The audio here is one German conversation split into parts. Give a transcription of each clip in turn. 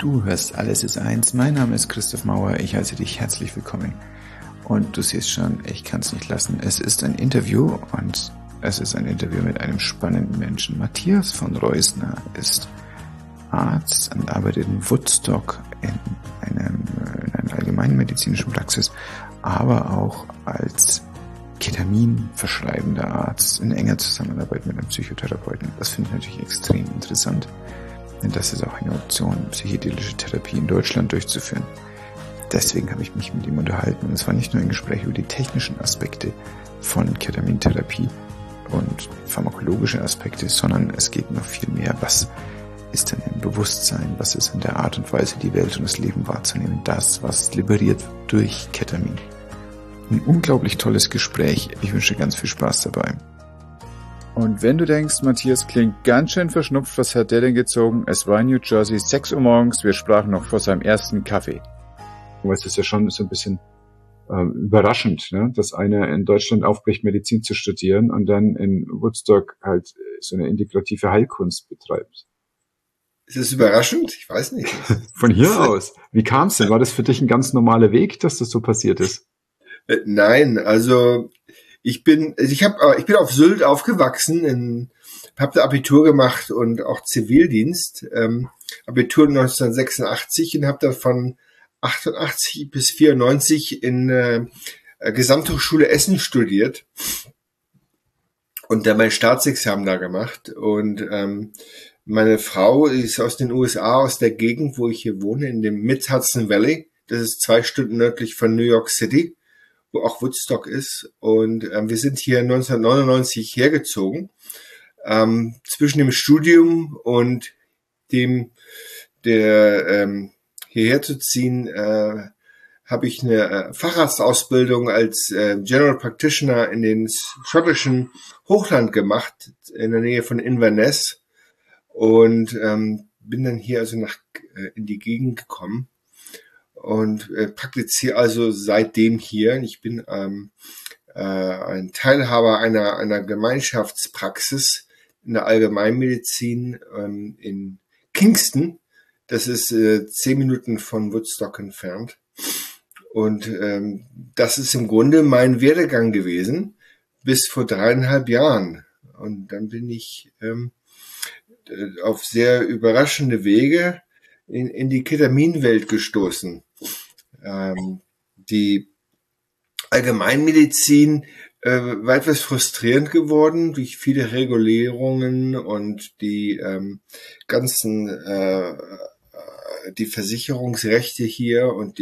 Du hörst Alles ist eins. Mein Name ist Christoph Mauer. Ich heiße dich herzlich willkommen. Und du siehst schon, ich kann es nicht lassen. Es ist ein Interview und es ist ein Interview mit einem spannenden Menschen. Matthias von Reusner ist Arzt und arbeitet in Woodstock in einer allgemeinmedizinischen Praxis, aber auch als Ketamin-verschreibender Arzt in enger Zusammenarbeit mit einem Psychotherapeuten. Das finde ich natürlich extrem interessant. Denn das ist auch eine Option, psychedelische Therapie in Deutschland durchzuführen. Deswegen habe ich mich mit ihm unterhalten. Und es war nicht nur ein Gespräch über die technischen Aspekte von Ketamintherapie und pharmakologische Aspekte, sondern es geht noch viel mehr. Was ist denn im Bewusstsein? Was ist in der Art und Weise, die Welt und das Leben wahrzunehmen? Das, was liberiert wird durch Ketamin. Ein unglaublich tolles Gespräch. Ich wünsche ganz viel Spaß dabei. Und wenn du denkst, Matthias klingt ganz schön verschnupft, was hat der denn gezogen? Es war in New Jersey, 6 Uhr morgens, wir sprachen noch vor seinem ersten Kaffee. Aber es ist ja schon so ein bisschen überraschend, ne? Dass einer in Deutschland aufbricht, Medizin zu studieren und dann in Woodstock halt so eine integrative Heilkunst betreibt. Ist das überraschend? Ich weiß nicht. Von hier aus. Wie kam es denn? War das für dich ein ganz normaler Weg, dass das so passiert ist? Nein, also ich bin auf Sylt aufgewachsen, habe da Abitur gemacht und auch Zivildienst, Abitur 1986 und habe dann von 88 bis 94 in Gesamthochschule Essen studiert und dann mein Staatsexamen da gemacht und meine Frau ist aus den USA, aus der Gegend, wo ich hier wohne, in dem Mid-Hudson Valley. Das ist 2 Stunden nördlich von New York City, wo auch Woodstock ist. Und wir sind hier 1999 hergezogen. Zwischen dem Studium und dem hierher zu ziehen, habe ich eine Facharztausbildung als General Practitioner in den schottischen Hochland gemacht, in der Nähe von Inverness. Und bin dann hier also in die Gegend gekommen und praktiziere also seitdem hier. Ich bin ein Teilhaber einer Gemeinschaftspraxis in der Allgemeinmedizin in Kingston. Das ist 10 Minuten von Woodstock entfernt. Und das ist im Grunde mein Werdegang gewesen bis vor 3,5 Jahren. Und dann bin ich auf sehr überraschende Wege in die Ketaminwelt gestoßen. Die Allgemeinmedizin war etwas frustrierend geworden durch viele Regulierungen und die ganzen die Versicherungsrechte hier und die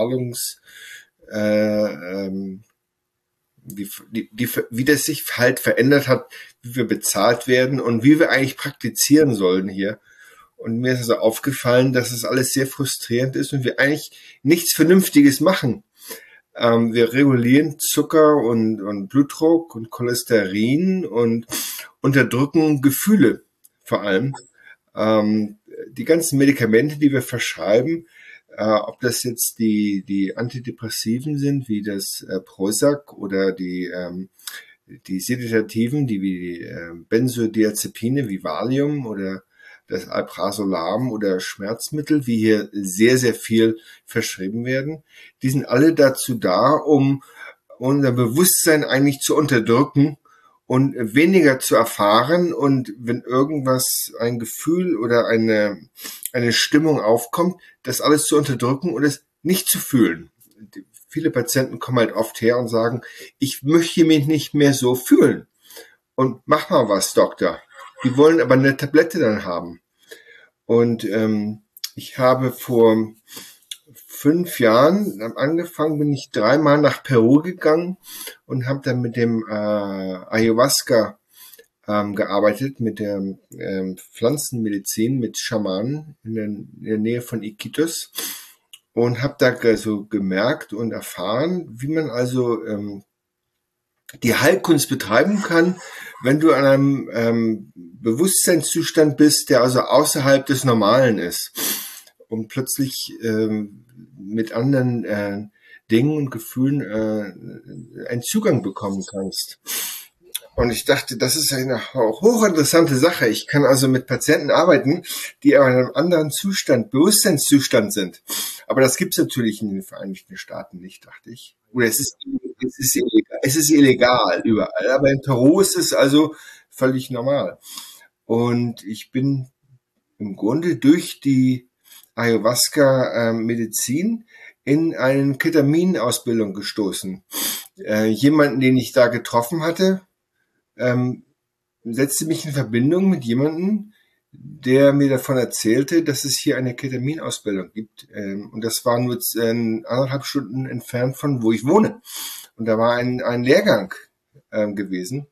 wie das sich halt verändert hat, wie wir bezahlt werden und wie wir eigentlich praktizieren sollen hier. Und mir ist also aufgefallen, dass es alles sehr frustrierend ist und wir eigentlich nichts Vernünftiges machen. Wir regulieren Zucker und Blutdruck und Cholesterin und unterdrücken Gefühle vor allem. Die ganzen Medikamente, die wir verschreiben, ob das jetzt die Antidepressiven sind, wie das Prozac oder die Sedativen, wie die Benzodiazepine, wie Valium oder das Alprazolam oder Schmerzmittel, wie hier sehr, sehr viel verschrieben werden, die sind alle dazu da, um unser Bewusstsein eigentlich zu unterdrücken und weniger zu erfahren. Und wenn irgendwas, ein Gefühl oder eine Stimmung aufkommt, das alles zu unterdrücken und es nicht zu fühlen. Viele Patienten kommen halt oft her und sagen, ich möchte mich nicht mehr so fühlen. Und mach mal was, Doktor. Die wollen aber eine Tablette dann haben. Und ich habe vor 5 Jahren angefangen, bin ich 3-mal nach Peru gegangen und habe dann mit dem Ayahuasca gearbeitet, mit der Pflanzenmedizin, mit Schamanen in der Nähe von Iquitos und habe da so gemerkt und erfahren, wie man also die Heilkunst betreiben kann, wenn du an einem Bewusstseinszustand bist, der also außerhalb des Normalen ist und plötzlich mit anderen Dingen und Gefühlen einen Zugang bekommen kannst. Und ich dachte, das ist eine hochinteressante Sache. Ich kann also mit Patienten arbeiten, die in einem anderen Zustand, Bewusstseinszustand sind. Aber das gibt's natürlich in den Vereinigten Staaten nicht, dachte ich. Oder es ist illegal überall. Aber in Peru ist es also völlig normal. Und ich bin im Grunde durch die Ayahuasca-Medizin in eine Ketamin-Ausbildung gestoßen. Jemanden, den ich da getroffen hatte, setzte mich in Verbindung mit jemandem, der mir davon erzählte, dass es hier eine Ketaminausbildung gibt. Und das war nur 1,5 Stunden entfernt von wo ich wohne. Und da war ein Lehrgang gewesen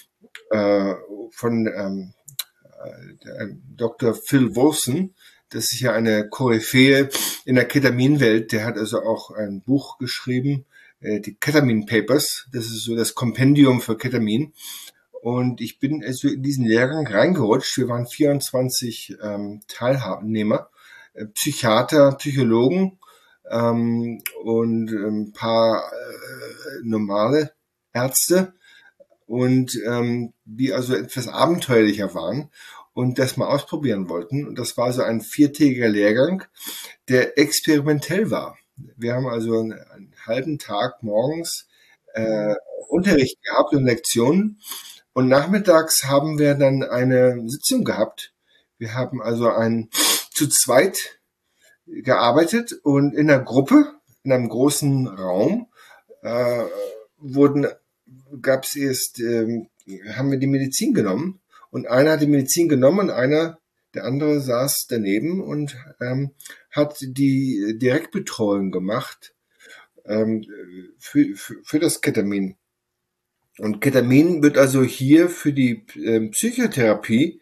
von Dr. Phil Wolfson. Das ist ja eine Koryphäe in der Ketaminwelt. Der hat also auch ein Buch geschrieben, die Ketamin Papers. Das ist so das Kompendium für Ketamin. Und ich bin also in diesen Lehrgang reingerutscht. Wir waren 24 Teilnehmer, Psychiater, Psychologen und ein paar normale Ärzte und die also etwas abenteuerlicher waren und das mal ausprobieren wollten. Und das war so ein 4-tägiger Lehrgang, der experimentell war. Wir haben also einen halben Tag morgens Unterricht gehabt und Lektionen. Und nachmittags haben wir dann eine Sitzung gehabt. Wir haben also zu zweit gearbeitet und in einer Gruppe, in einem großen Raum, haben wir die Medizin genommen. Und einer hat die Medizin genommen und der andere saß daneben und hat die Direktbetreuung gemacht für das Ketamin. Und Ketamin wird also hier für die Psychotherapie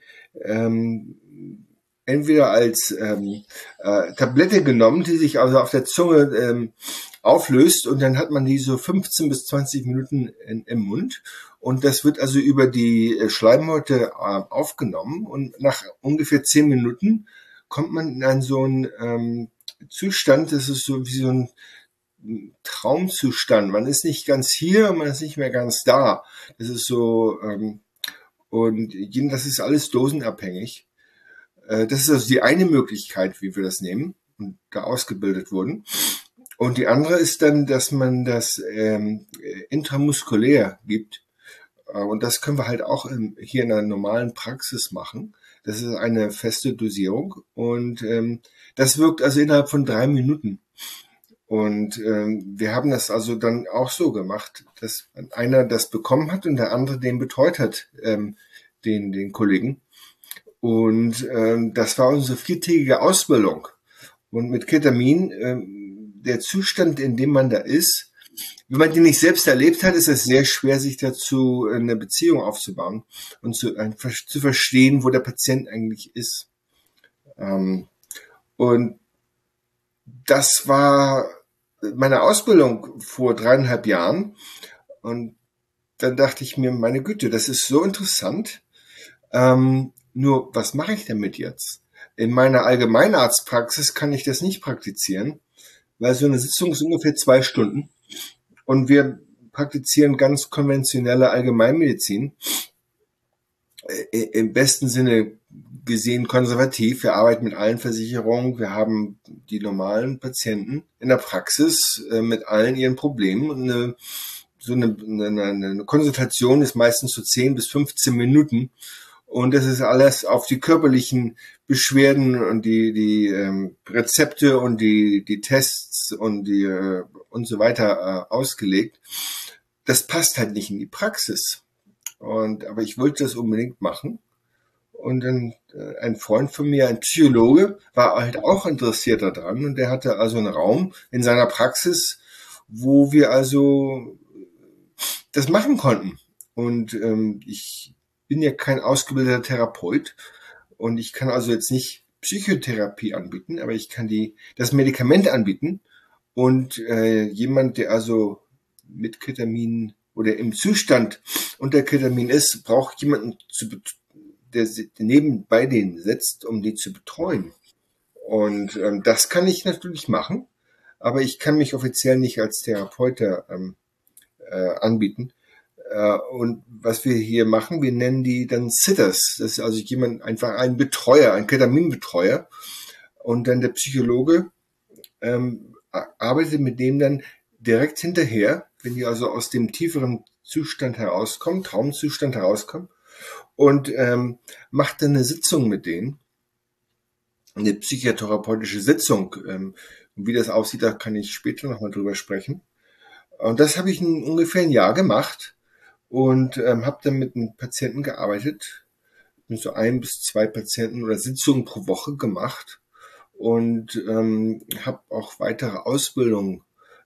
entweder als Tablette genommen, die sich also auf der Zunge auflöst und dann hat man die so 15 bis 20 Minuten im Mund und das wird also über die Schleimhäute aufgenommen und nach ungefähr 10 Minuten kommt man in so einen Zustand, das ist so wie so ein Traumzustand. Man ist nicht ganz hier, man ist nicht mehr ganz da. Das ist so, und das ist alles dosenabhängig. Das ist also die eine Möglichkeit, wie wir das nehmen und da ausgebildet wurden. Und die andere ist dann, dass man das intramuskulär gibt. Und das können wir halt auch hier in einer normalen Praxis machen. Das ist eine feste Dosierung und das wirkt also innerhalb von 3 Minuten. Und wir haben das also dann auch so gemacht, dass einer das bekommen hat und der andere den betreut hat, den Kollegen. Und das war unsere 4-tägige Ausbildung. Und mit Ketamin, der Zustand, in dem man da ist, wenn man den nicht selbst erlebt hat, ist es sehr schwer, sich dazu eine Beziehung aufzubauen und zu verstehen, wo der Patient eigentlich ist. Und das war meine Ausbildung vor 3,5 Jahren. Und dann dachte ich mir, meine Güte, das ist so interessant. Nur, was mache ich damit jetzt? In meiner Allgemeinarztpraxis kann ich das nicht praktizieren, weil so eine Sitzung ist ungefähr 2 Stunden. Und wir praktizieren ganz konventionelle Allgemeinmedizin. Im besten Sinne gesehen konservativ. Wir arbeiten mit allen Versicherungen. Wir haben die normalen Patienten in der Praxis mit allen ihren Problemen. Und eine Konsultation ist meistens so 10 bis 15 Minuten. Und das ist alles auf die körperlichen Beschwerden und die Rezepte und die Tests und so weiter ausgelegt. Das passt halt nicht in die Praxis. Aber ich wollte das unbedingt machen. Und dann ein Freund von mir, ein Psychologe, war halt auch interessiert daran. Und der hatte also einen Raum in seiner Praxis, wo wir also das machen konnten. Und ich bin ja kein ausgebildeter Therapeut. Und ich kann also jetzt nicht Psychotherapie anbieten, aber ich kann das Medikament anbieten. Und jemand, der also mit Ketamin oder im Zustand unter Ketamin ist, braucht jemanden, der nebenbei denen sitzt, um die zu betreuen. Und das kann ich natürlich machen, aber ich kann mich offiziell nicht als Therapeut anbieten. Und was wir hier machen, wir nennen die dann Sitters. Das ist also jemand, einfach ein Betreuer, ein Ketaminbetreuer. Und dann der Psychologe arbeitet mit dem dann direkt hinterher, wenn die also aus dem tieferen Zustand herauskommen, Traumzustand herauskommen, und macht dann eine Sitzung mit denen, eine psychotherapeutische Sitzung. Wie das aussieht, da kann ich später nochmal drüber sprechen. Und das habe ich ungefähr ein Jahr gemacht und habe dann mit einem Patienten gearbeitet, mit so 1 bis 2 Patienten oder Sitzungen pro Woche gemacht und habe auch weitere Ausbildungen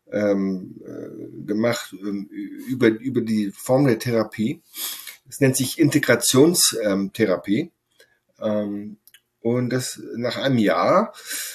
gemacht über die Form der Therapie. Das nennt sich Integrationstherapie. Und das nach einem Jahr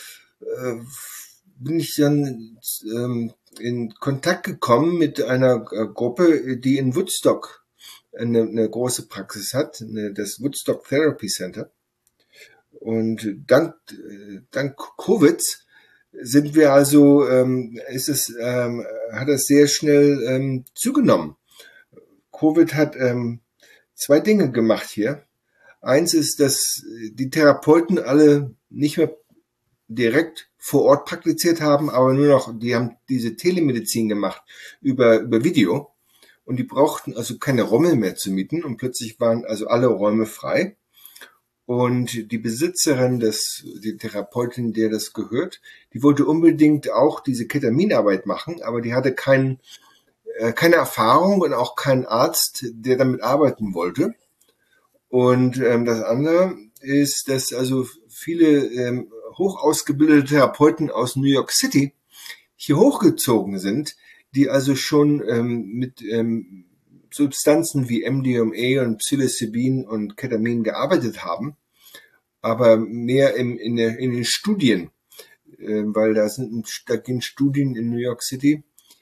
bin ich dann in Kontakt gekommen mit einer Gruppe, die in Woodstock eine große Praxis hat, das Woodstock Therapy Center. Und dank Covid sind wir also, hat das sehr schnell zugenommen. Covid hat 2 Dinge gemacht hier. Eins ist, dass die Therapeuten alle nicht mehr direkt vor Ort praktiziert haben, aber nur noch, die haben diese Telemedizin gemacht über Video und die brauchten also keine Räume mehr zu mieten und plötzlich waren also alle Räume frei. Und die Besitzerin die Therapeutin, der das gehört, die wollte unbedingt auch diese Ketaminarbeit machen, aber die hatte keine Erfahrung und auch keinen Arzt, der damit arbeiten wollte. Und das andere ist, dass also viele hoch ausgebildete Therapeuten aus New York City hier hochgezogen sind, die also schon mit Substanzen wie MDMA und Psilocybin und Ketamin gearbeitet haben, aber mehr in den Studien, weil da gehen Studien in New York City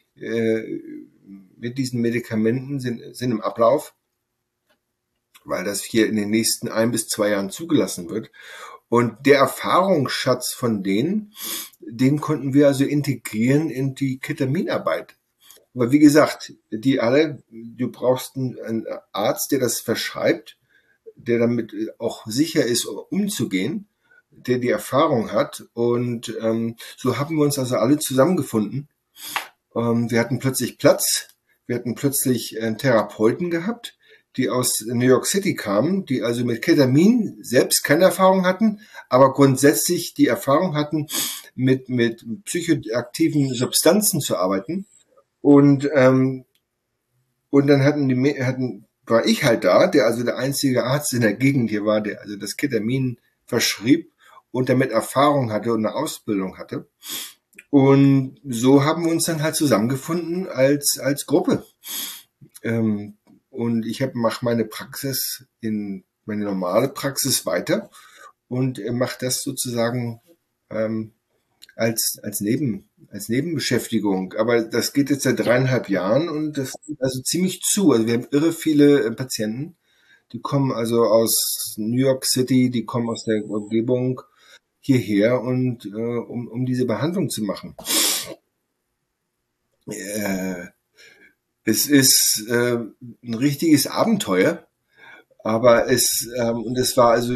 mit diesen Medikamenten sind im Ablauf, weil das hier in den nächsten 1 bis 2 Jahren zugelassen wird. Und der Erfahrungsschatz von denen, den konnten wir also integrieren in die Ketaminarbeit. Aber wie gesagt, du brauchst einen Arzt, der das verschreibt, der damit auch sicher ist, umzugehen, der die Erfahrung hat. Und so haben wir uns also alle zusammengefunden. Wir hatten plötzlich Platz, wir hatten plötzlich Therapeuten gehabt, die aus New York City kamen, die also mit Ketamin selbst keine Erfahrung hatten, aber grundsätzlich die Erfahrung hatten, mit psychoaktiven Substanzen zu arbeiten. Und dann war ich halt da, der also der einzige Arzt in der Gegend hier war, der also das Ketamin verschrieb und damit Erfahrung hatte und eine Ausbildung hatte. Und so haben wir uns dann halt zusammengefunden als Gruppe. Und ich mache meine normale Praxis weiter und mache das sozusagen als Nebenbeschäftigung. Aber das geht jetzt seit 3,5 Jahren und das geht also ziemlich zu. Also wir haben irre viele Patienten, die kommen also aus New York City, die kommen aus der Umgebung hierher und um diese Behandlung zu machen. Es ist ein richtiges Abenteuer, aber es war also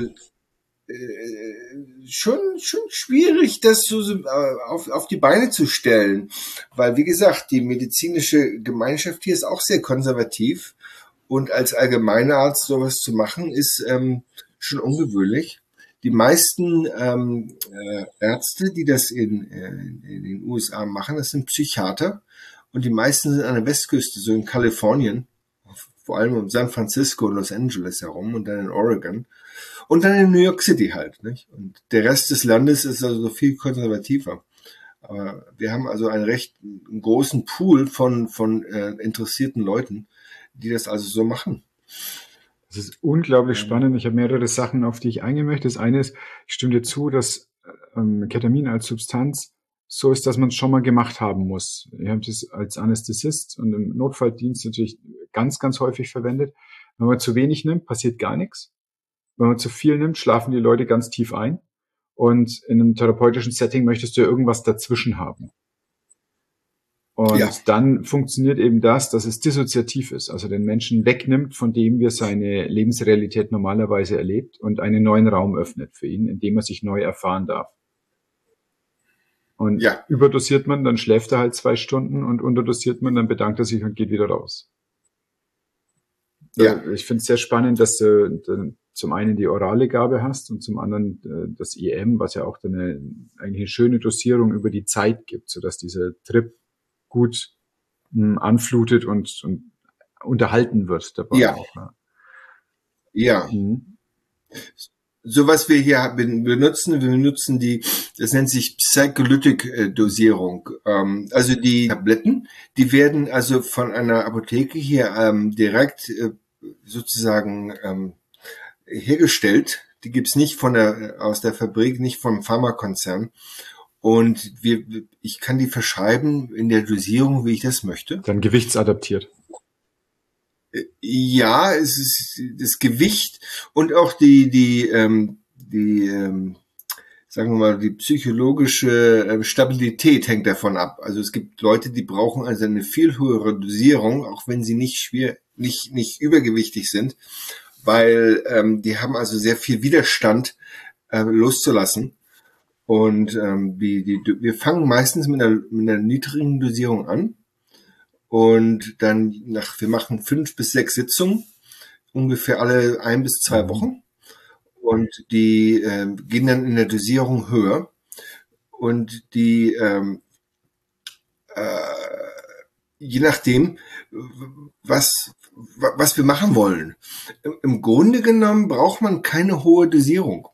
schon schwierig, das so auf die Beine zu stellen, weil wie gesagt, die medizinische Gemeinschaft hier ist auch sehr konservativ und als Allgemeinarzt sowas zu machen ist schon ungewöhnlich. Die meisten Ärzte, die das in den USA machen, das sind Psychiater und die meisten sind an der Westküste, so in Kalifornien, vor allem um San Francisco und Los Angeles herum und dann in Oregon. Und dann in New York City halt, nicht? Und der Rest des Landes ist also viel konservativer. Aber wir haben also einen großen Pool von interessierten Leuten, die das also so machen. Das ist unglaublich spannend. Ich habe mehrere Sachen, auf die ich eingehen möchte. Das eine ist, ich stimme dir zu, dass Ketamin als Substanz so ist, dass man es schon mal gemacht haben muss. Ich habe das als Anästhesist und im Notfalldienst natürlich ganz, ganz häufig verwendet. Wenn man zu wenig nimmt, passiert gar nichts. Wenn man zu viel nimmt, schlafen die Leute ganz tief ein. Und in einem therapeutischen Setting möchtest du ja irgendwas dazwischen haben. Ja, Und dann funktioniert eben das, dass es dissoziativ ist, also den Menschen wegnimmt, von dem wir seine Lebensrealität normalerweise erlebt und einen neuen Raum öffnet für ihn, in dem er sich neu erfahren darf. Und ja, überdosiert man, dann schläft er halt 2 Stunden und unterdosiert man, dann bedankt er sich und geht wieder raus. ja, Ich finde es sehr spannend, dass du zum einen die orale Gabe hast und zum anderen das IM, was ja auch eigentlich eine schöne Dosierung über die Zeit gibt, sodass dieser Trip gut anflutet und unterhalten wird dabei ja, auch. Ja. ja. Mhm. So was wir hier wir benutzen das nennt sich Psycholytic-Dosierung. Also die Tabletten, die werden also von einer Apotheke hier direkt sozusagen hergestellt. Die gibt's nicht aus der Fabrik, nicht vom Pharmakonzern. Und ich kann die verschreiben in der Dosierung, wie ich das möchte. Dann gewichtsadaptiert. Ja, es ist das Gewicht und auch sagen wir mal, die psychologische Stabilität hängt davon ab. Also es gibt Leute, die brauchen also eine viel höhere Dosierung, auch wenn sie nicht übergewichtig sind, weil die haben also sehr viel Widerstand loszulassen. Und wir fangen meistens mit einer niedrigen Dosierung an und wir machen 5 bis 6 Sitzungen, ungefähr alle 1 bis 2 Wochen. Und die gehen dann in der Dosierung höher. Und je nachdem, was wir machen wollen. Im Grunde genommen braucht man keine hohe Dosierung.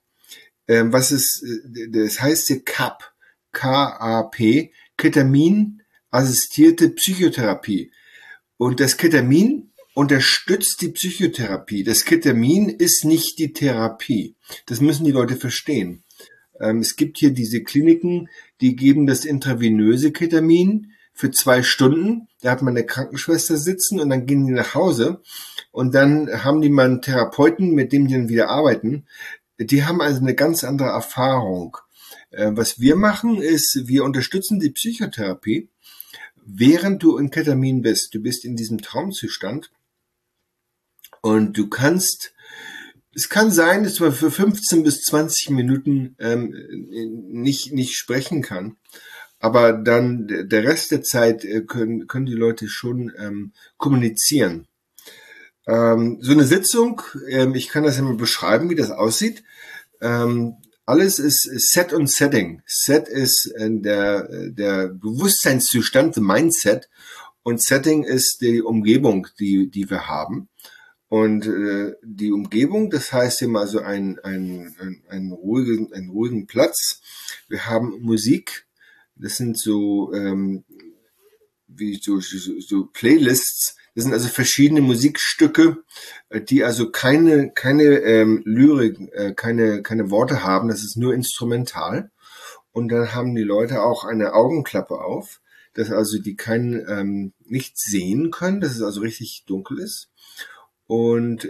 Das heißt hier CAP, K-A-P, Ketamin-assistierte Psychotherapie. Und das Ketamin unterstützt die Psychotherapie. Das Ketamin ist nicht die Therapie. Das müssen die Leute verstehen. Es gibt hier diese Kliniken, die geben das intravenöse Ketamin für 2 Stunden. Da hat man eine Krankenschwester sitzen und dann gehen die nach Hause. Und dann haben die mal einen Therapeuten, mit dem die dann wieder arbeiten. Die haben also eine ganz andere Erfahrung. Was wir machen, ist, wir unterstützen die Psychotherapie, während du in Ketamin bist. Du bist in diesem Traumzustand und es kann sein, dass man für 15 bis 20 Minuten nicht sprechen kann. Aber dann der Rest der Zeit können die Leute schon kommunizieren. So eine Sitzung, ich kann das ja mal beschreiben, wie das aussieht. Alles ist Set und Setting. Set ist der Bewusstseinszustand, the Mindset. Und Setting ist die Umgebung, die wir haben. Und die Umgebung, das heißt immer also einen ruhigen Platz. Wir haben Musik. Das sind so Playlists. Das sind also verschiedene Musikstücke, die also keine Lyrik, keine Worte haben. Das ist nur instrumental. Und dann haben die Leute auch eine Augenklappe auf, dass also die nichts sehen können, dass es also richtig dunkel ist. Und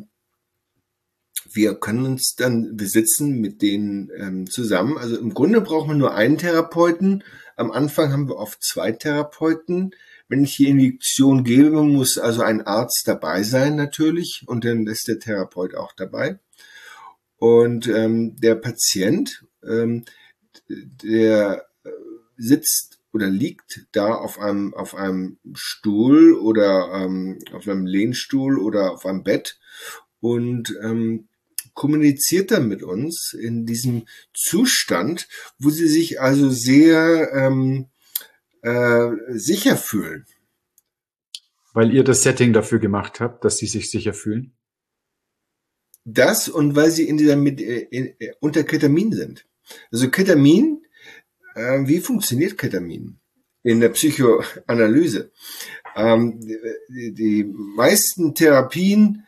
wir sitzen mit denen zusammen. Also im Grunde brauchen wir nur einen Therapeuten. Am Anfang haben wir oft 2 Therapeuten. Wenn ich die Injektion gebe, muss also ein Arzt dabei sein natürlich und dann ist der Therapeut auch dabei. Und der Patient, der sitzt oder liegt da auf einem Stuhl oder auf einem Lehnstuhl oder auf einem Bett und kommuniziert dann mit uns in diesem Zustand, wo sie sich also sehr sicher fühlen. Weil ihr das Setting dafür gemacht habt, dass sie sich sicher fühlen? Das und weil sie unter Ketamin sind. Also Ketamin, wie funktioniert Ketamin in der Psychoanalyse? Die meisten Therapien,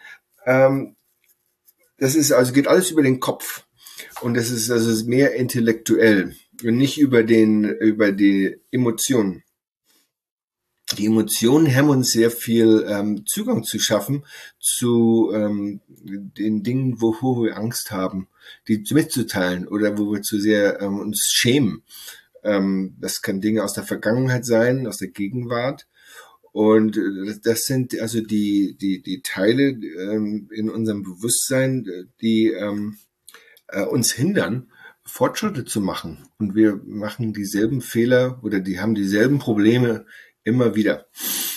geht alles über den Kopf. Und das ist also mehr intellektuell und nicht über die Emotionen. Die Emotionen haben uns sehr viel Zugang zu schaffen zu den Dingen, wovor wir Angst haben, die mitzuteilen oder wo wir zu sehr uns schämen. Das kann Dinge aus der Vergangenheit sein, aus der Gegenwart. Und das sind also die Teile in unserem Bewusstsein, die uns hindern, Fortschritte zu machen. Und wir machen dieselben Fehler oder die haben dieselben Probleme immer wieder.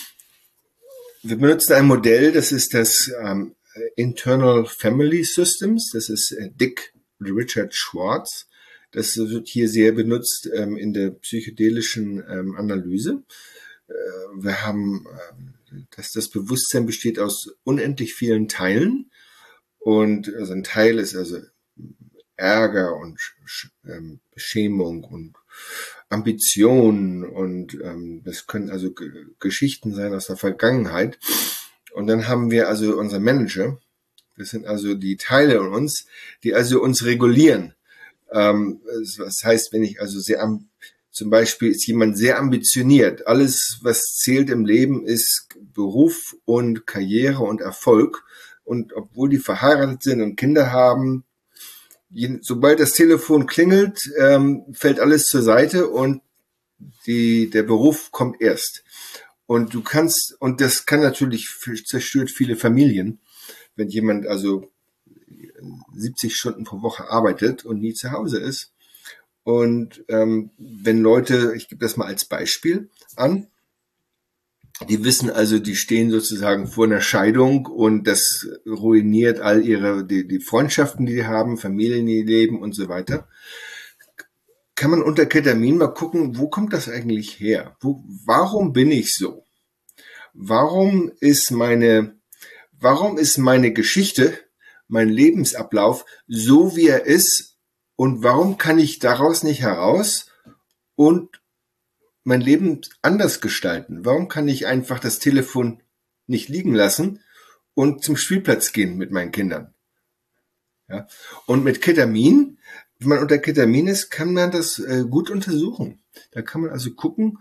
Wir benutzen ein Modell, das ist das Internal Family Systems. Das ist Dick und Richard Schwartz. Das wird hier sehr benutzt in der psychedelischen Analyse. Wir haben, dass das Bewusstsein besteht aus unendlich vielen Teilen. Und also ein Teil ist also Ärger und Beschämung und Ambitionen und das können also Geschichten sein aus der Vergangenheit. Und dann haben wir also unser Manager. Das sind also die Teile in uns, die also uns regulieren. Das heißt, wenn ich also zum Beispiel ist jemand sehr ambitioniert. Alles, was zählt im Leben, ist Beruf und Karriere und Erfolg. Und obwohl die verheiratet sind und Kinder haben, sobald das Telefon klingelt, fällt alles zur Seite und der Beruf kommt erst. Und das kann natürlich zerstört viele Familien, wenn jemand also 70 Stunden pro Woche arbeitet und nie zu Hause ist. Und wenn Leute, ich gebe das mal als Beispiel an, die wissen also, die stehen sozusagen vor einer Scheidung und das ruiniert all die Freundschaften, die haben, Familien, die leben und so weiter. Kann man unter Ketamin mal gucken, wo kommt das eigentlich her? Warum bin ich so? Warum ist meine Geschichte, mein Lebensablauf so, wie er ist? Und warum kann ich daraus nicht heraus und mein Leben anders gestalten? Warum kann ich einfach das Telefon nicht liegen lassen und zum Spielplatz gehen mit meinen Kindern? Ja. Und mit Ketamin, wenn man unter Ketamin ist, kann man das gut untersuchen. Da kann man also gucken,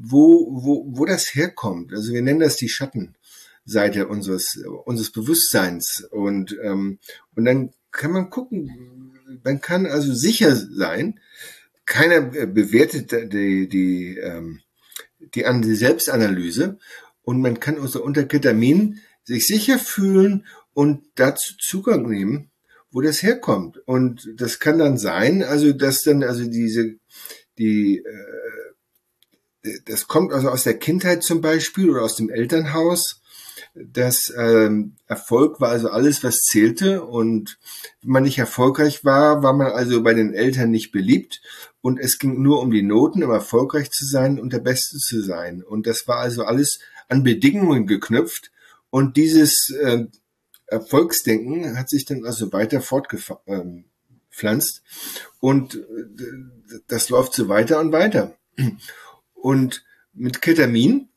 wo das herkommt. Also wir nennen das die Schattenseite unseres Bewusstseins. Und dann kann man gucken, man kann also sicher sein, keiner bewertet die Selbstanalyse und man kann also unter Ketamin sich sicher fühlen und dazu Zugang nehmen, wo das herkommt. Und das kann dann sein, also dass dann also das kommt also aus der Kindheit zum Beispiel oder aus dem Elternhaus. Das Erfolg war also alles, was zählte, und wenn man nicht erfolgreich war, war man also bei den Eltern nicht beliebt, und es ging nur um die Noten, um erfolgreich zu sein und der Beste zu sein, und das war also alles an Bedingungen geknüpft, und dieses Erfolgsdenken hat sich dann also weiter fortgepflanzt, und das läuft so weiter und weiter. Und mit Ketamin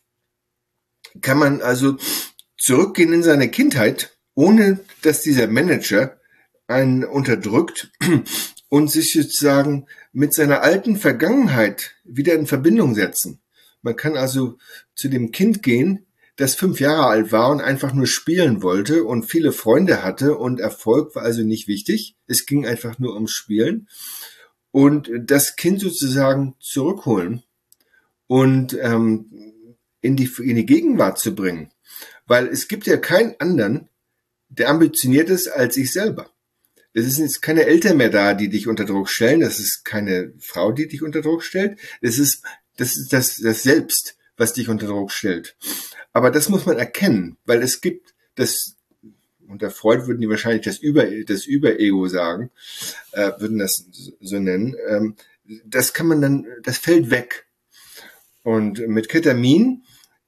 kann man also zurückgehen in seine Kindheit, ohne dass dieser Manager einen unterdrückt und sich sozusagen mit seiner alten Vergangenheit wieder in Verbindung setzen. Man kann also zu dem Kind gehen, das 5 Jahre alt war und einfach nur spielen wollte und viele Freunde hatte, und Erfolg war also nicht wichtig. Es ging einfach nur ums Spielen, und das Kind sozusagen zurückholen und in die Gegenwart zu bringen. Weil es gibt ja keinen anderen, der ambitioniert ist als ich selber. Es ist jetzt keine Eltern mehr da, die dich unter Druck stellen. Das ist keine Frau, die dich unter Druck stellt. Das ist das Selbst, was dich unter Druck stellt. Aber das muss man erkennen, weil es gibt das, unter Freud würden die wahrscheinlich das Überego sagen, würden das so nennen. Das kann man dann, das fällt weg. Und mit Ketamin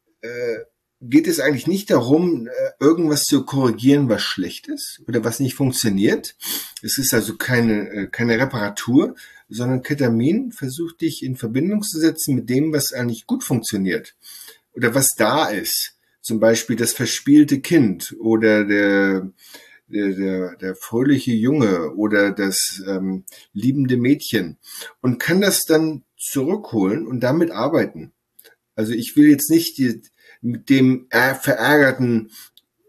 geht es eigentlich nicht darum, irgendwas zu korrigieren, was schlecht ist oder was nicht funktioniert. Es ist also keine Reparatur, sondern Ketamin versucht dich in Verbindung zu setzen mit dem, was eigentlich gut funktioniert oder was da ist. Zum Beispiel das verspielte Kind oder der fröhliche Junge oder das liebende Mädchen, und kann das dann zurückholen und damit arbeiten. Also ich will jetzt nicht mit dem verärgerten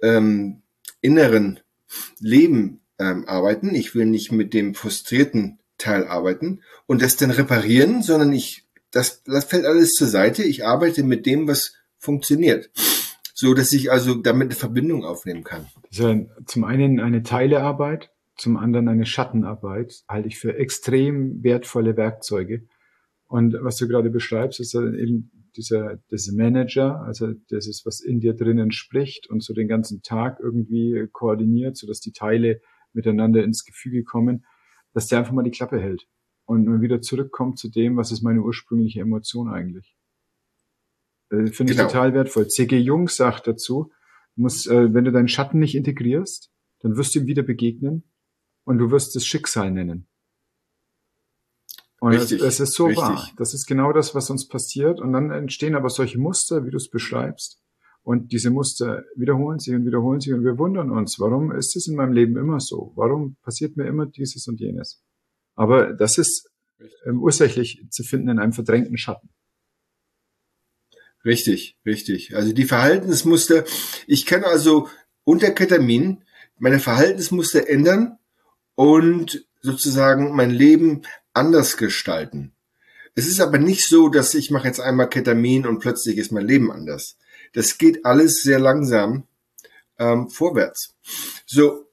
inneren Leben arbeiten. Ich will nicht mit dem frustrierten Teil arbeiten und das dann reparieren, sondern das fällt alles zur Seite. Ich arbeite mit dem, was funktioniert, so dass ich also damit eine Verbindung aufnehmen kann. Das ist ja zum einen eine Teilearbeit, zum anderen eine Schattenarbeit, halte ich für extrem wertvolle Werkzeuge. Und was du gerade beschreibst, ist ja eben dieser Manager, also das ist, was in dir drinnen spricht und so den ganzen Tag irgendwie koordiniert, sodass die Teile miteinander ins Gefüge kommen, dass der einfach mal die Klappe hält und man wieder zurückkommt zu dem, was ist meine ursprüngliche Emotion eigentlich. Finde ich total wertvoll. C.G. Jung sagt dazu, wenn du deinen Schatten nicht integrierst, dann wirst du ihm wieder begegnen und du wirst es Schicksal nennen. Und richtig, es ist so richtig wahr. Das ist genau das, was uns passiert. Und dann entstehen aber solche Muster, wie du es beschreibst. Und diese Muster wiederholen sich und wiederholen sich und wir wundern uns, warum ist es in meinem Leben immer so? Warum passiert mir immer dieses und jenes? Aber das ist ursächlich zu finden in einem verdrängten Schatten. Richtig, richtig. Also die Verhaltensmuster, ich kann also unter Ketamin meine Verhaltensmuster ändern und sozusagen mein Leben anders gestalten. Es ist aber nicht so, dass ich mache jetzt einmal Ketamin und plötzlich ist mein Leben anders. Das geht alles sehr langsam vorwärts. So,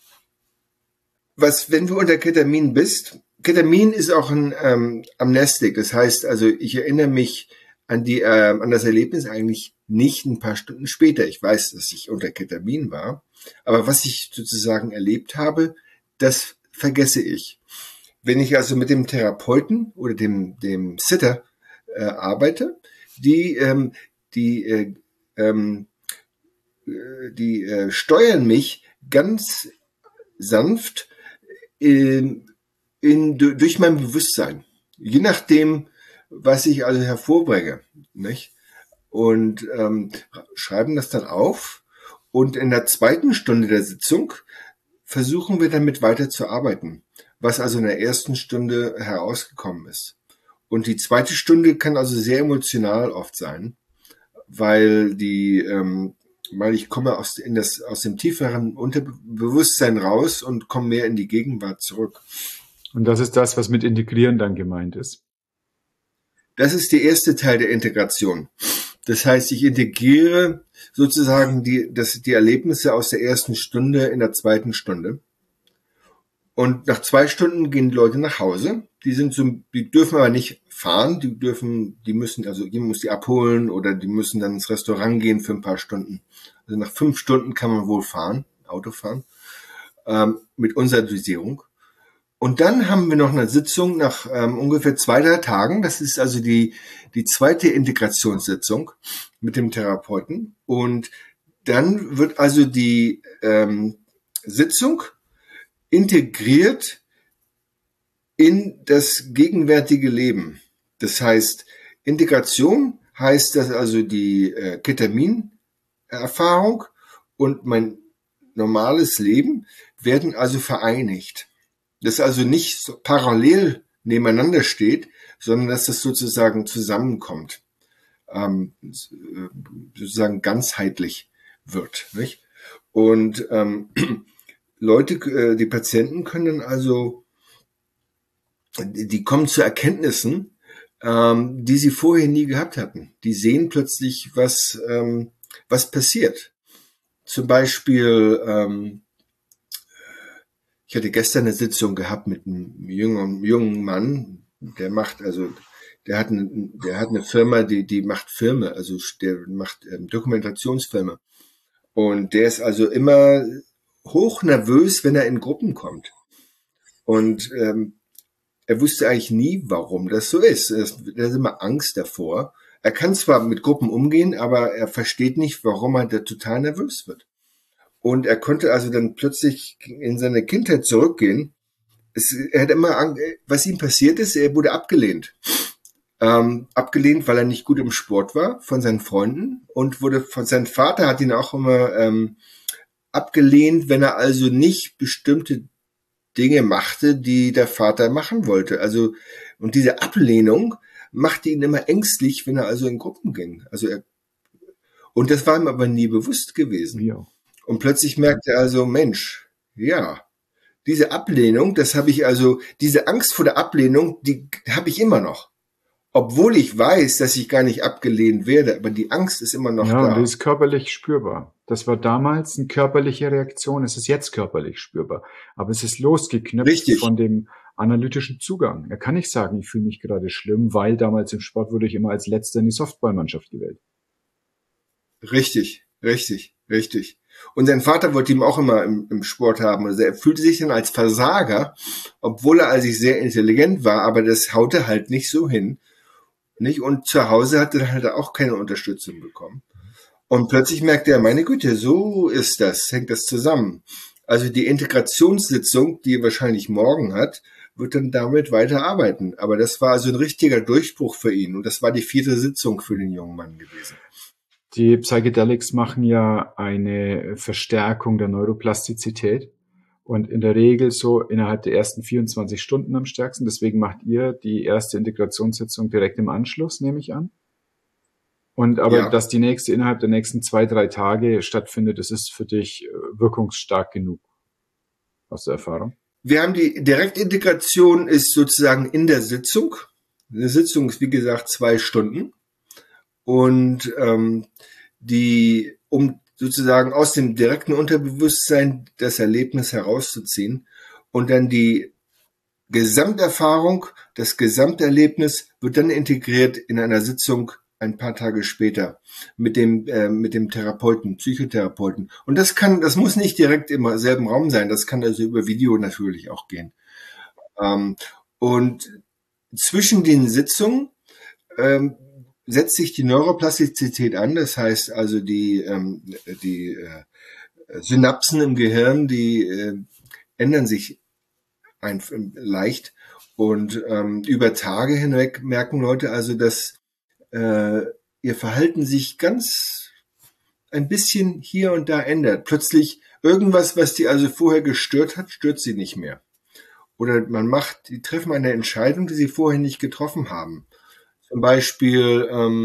wenn du unter Ketamin bist, Ketamin ist auch ein Amnestik. Das heißt also, ich erinnere mich an das Erlebnis eigentlich nicht ein paar Stunden später. Ich weiß, dass ich unter Ketamin war, aber was ich sozusagen erlebt habe, das vergesse ich. Wenn ich also mit dem Therapeuten oder dem Sitter arbeite, die steuern mich ganz sanft durch mein Bewusstsein, je nachdem, was ich also hervorbringe, nicht? Und schreiben das dann auf. Und in der zweiten Stunde der Sitzung versuchen wir damit weiter zu arbeiten, was also in der ersten Stunde herausgekommen ist. Und die zweite Stunde kann also sehr emotional oft sein, weil ich komme aus dem tieferen Unterbewusstsein raus und komme mehr in die Gegenwart zurück. Und das ist das, was mit Integrieren dann gemeint ist? Das ist der erste Teil der Integration. Das heißt, ich integriere sozusagen die Erlebnisse aus der ersten Stunde in der zweiten Stunde. Und nach 2 Stunden gehen die Leute nach Hause. Die dürfen aber nicht fahren. Jemand muss die abholen oder die müssen dann ins Restaurant gehen für ein paar Stunden. Also nach 5 Stunden kann man wohl Auto fahren, mit unserer Dosierung. Und dann haben wir noch eine Sitzung nach ungefähr 2-3 Tagen. Das ist also die zweite Integrationssitzung mit dem Therapeuten. Und dann wird also die Sitzung integriert in das gegenwärtige Leben. Das heißt, Integration heißt, dass also die Ketamin-Erfahrung und mein normales Leben werden also vereinigt. Das also nicht so parallel nebeneinander steht, sondern dass das sozusagen zusammenkommt, sozusagen ganzheitlich wird, nicht? Und die Patienten können also, die kommen zu Erkenntnissen, die sie vorher nie gehabt hatten. Die sehen plötzlich, was passiert. Zum Beispiel, ich hatte gestern eine Sitzung gehabt mit einem jungen Mann, der hat eine Firma, die macht Filme, also der macht Dokumentationsfilme. Und der ist also immer hoch nervös, wenn er in Gruppen kommt. Und er wusste eigentlich nie, warum das so ist. Er hat immer Angst davor. Er kann zwar mit Gruppen umgehen, aber er versteht nicht, warum er da total nervös wird. Und er konnte also dann plötzlich in seine Kindheit zurückgehen. Er hat immer Angst, was ihm passiert ist, er wurde abgelehnt. Abgelehnt, weil er nicht gut im Sport war von seinen Freunden und sein Vater hat ihn auch immer abgelehnt, wenn er also nicht bestimmte Dinge machte, die der Vater machen wollte. Also, und diese Ablehnung machte ihn immer ängstlich, wenn er also in Gruppen ging. Und das war ihm aber nie bewusst gewesen. Ja. Und plötzlich merkte er also, Mensch, ja, Diese Ablehnung, das habe ich also, diese Angst vor der Ablehnung, die habe ich immer noch. Obwohl ich weiß, dass ich gar nicht abgelehnt werde, aber die Angst ist immer noch Ja, und die da. ist körperlich spürbar. Das war damals eine körperliche Reaktion, es ist jetzt körperlich spürbar. Aber es ist losgeknüpft Richtig, von dem analytischen Zugang. Er kann nicht sagen, ich fühle mich gerade schlimm, weil damals im Sport wurde ich immer als Letzter in die Softballmannschaft gewählt. richtig. Und sein Vater wollte ihn auch immer im Sport haben. Also er fühlte sich dann als Versager, obwohl er also sehr intelligent war, aber das haute halt nicht so hin. Nicht? Und zu Hause hat er halt auch keine Unterstützung bekommen. Und plötzlich merkte er, meine Güte, so ist das, hängt das zusammen. Also die Integrationssitzung, die er wahrscheinlich morgen hat, wird dann damit weiterarbeiten. Aber das war also ein richtiger Durchbruch für ihn. Und das war die 4. Sitzung für den jungen Mann gewesen. Die Psychedelics machen ja eine Verstärkung der Neuroplastizität und in der Regel so innerhalb der ersten 24 Stunden am stärksten. Deswegen macht ihr die erste Integrationssitzung direkt im Anschluss, nehme ich an. Und aber, Ja, dass die nächste innerhalb der nächsten 2, 3 Tage stattfindet, das ist für dich wirkungsstark genug aus der Erfahrung. wir haben die Direktintegration ist sozusagen in der Sitzung. Eine Sitzung ist, wie gesagt, 2 Stunden. Und um sozusagen aus dem direkten Unterbewusstsein das Erlebnis herauszuziehen und dann die Gesamterfahrung, das Gesamterlebnis wird dann integriert in einer Sitzung ein paar Tage später mit dem Therapeuten, Psychotherapeuten. Und das muss nicht direkt im selben Raum sein. Das kann also über Video natürlich auch gehen. Und zwischen den Sitzungen setzt sich die Neuroplastizität an. Das heißt also die Synapsen im Gehirn, die ändern sich leicht. Und über Tage hinweg merken Leute also, dass ihr Verhalten sich ganz ein bisschen hier und da ändert. Plötzlich irgendwas, was die also vorher gestört hat, stört sie nicht mehr. Oder die treffen eine Entscheidung, die sie vorher nicht getroffen haben. Zum Beispiel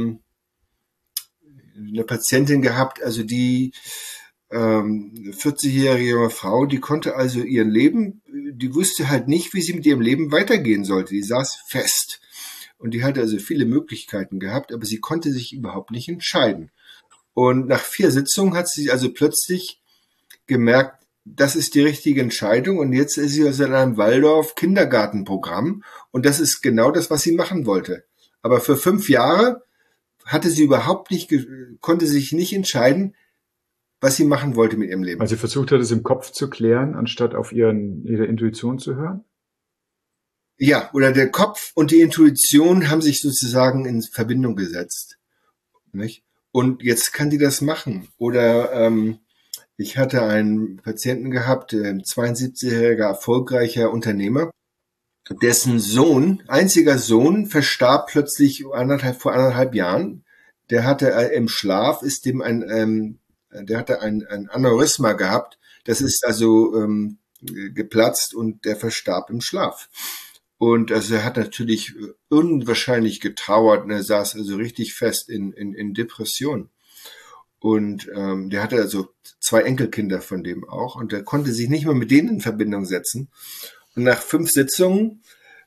eine Patientin gehabt, also die 40-jährige junge Frau, die konnte also ihr Leben, die wusste halt nicht, wie sie mit ihrem Leben weitergehen sollte. Die saß fest. Und die hatte also viele Möglichkeiten gehabt, aber sie konnte sich überhaupt nicht entscheiden. Und nach 4 Sitzungen hat sie also plötzlich gemerkt, das ist die richtige Entscheidung. Und jetzt ist sie also in einem Waldorf-Kindergartenprogramm. Und das ist genau das, was sie machen wollte. Aber für 5 Jahre hatte sie überhaupt nicht, konnte sich nicht entscheiden, was sie machen wollte mit ihrem Leben. Also versucht hat, es im Kopf zu klären, anstatt auf ihre Intuition zu hören? Ja, oder der Kopf und die Intuition haben sich sozusagen in Verbindung gesetzt. Nicht? Und jetzt kann die das machen. Oder ich hatte einen Patienten gehabt, 72-jähriger erfolgreicher Unternehmer, dessen einziger Sohn, verstarb plötzlich vor 1,5 Jahren. Der hatte im Schlaf, der hatte ein Aneurysma gehabt. Das ist also geplatzt und der verstarb im Schlaf. Und also er hat natürlich unwahrscheinlich getrauert und er saß also richtig fest in Depression. Und der hatte also 2 Enkelkinder von dem auch und er konnte sich nicht mehr mit denen in Verbindung setzen. Und nach 5 Sitzungen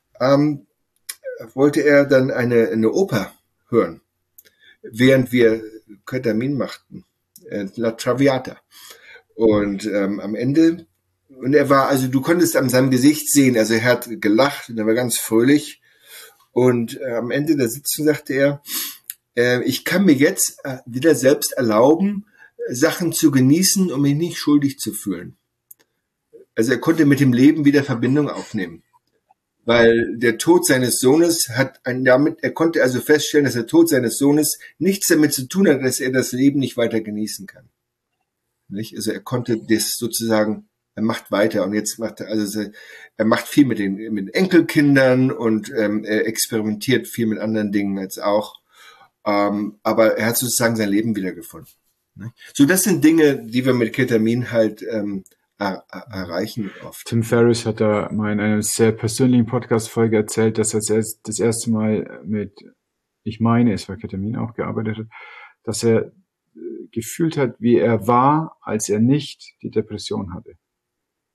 wollte er dann eine Oper hören, während wir Ketamin machten, La Traviata. Und am Ende, und er war, also du konntest an seinem Gesicht sehen, also er hat gelacht und er war ganz fröhlich. Und am Ende der Sitzung sagte er, ich kann mir jetzt wieder selbst erlauben, Sachen zu genießen, um mich nicht schuldig zu fühlen. Also er konnte mit dem Leben wieder Verbindung aufnehmen. Weil der Tod seines Sohnes er konnte also feststellen, dass der Tod seines Sohnes nichts damit zu tun hat, dass er das Leben nicht weiter genießen kann. Nicht? Also er konnte das sozusagen, er macht weiter und jetzt er macht viel mit den Enkelkindern und er experimentiert viel mit anderen Dingen jetzt auch. Aber er hat sozusagen sein Leben wiedergefunden. Ne? So, das sind Dinge, die wir mit Ketamin halt erreichen oft. Tim Ferriss hat da mal in einer sehr persönlichen Podcast-Folge erzählt, dass er das erste Mal ich meine, es war Ketamin auch gearbeitet hat, dass er gefühlt hat, wie er war, als er nicht die Depression hatte.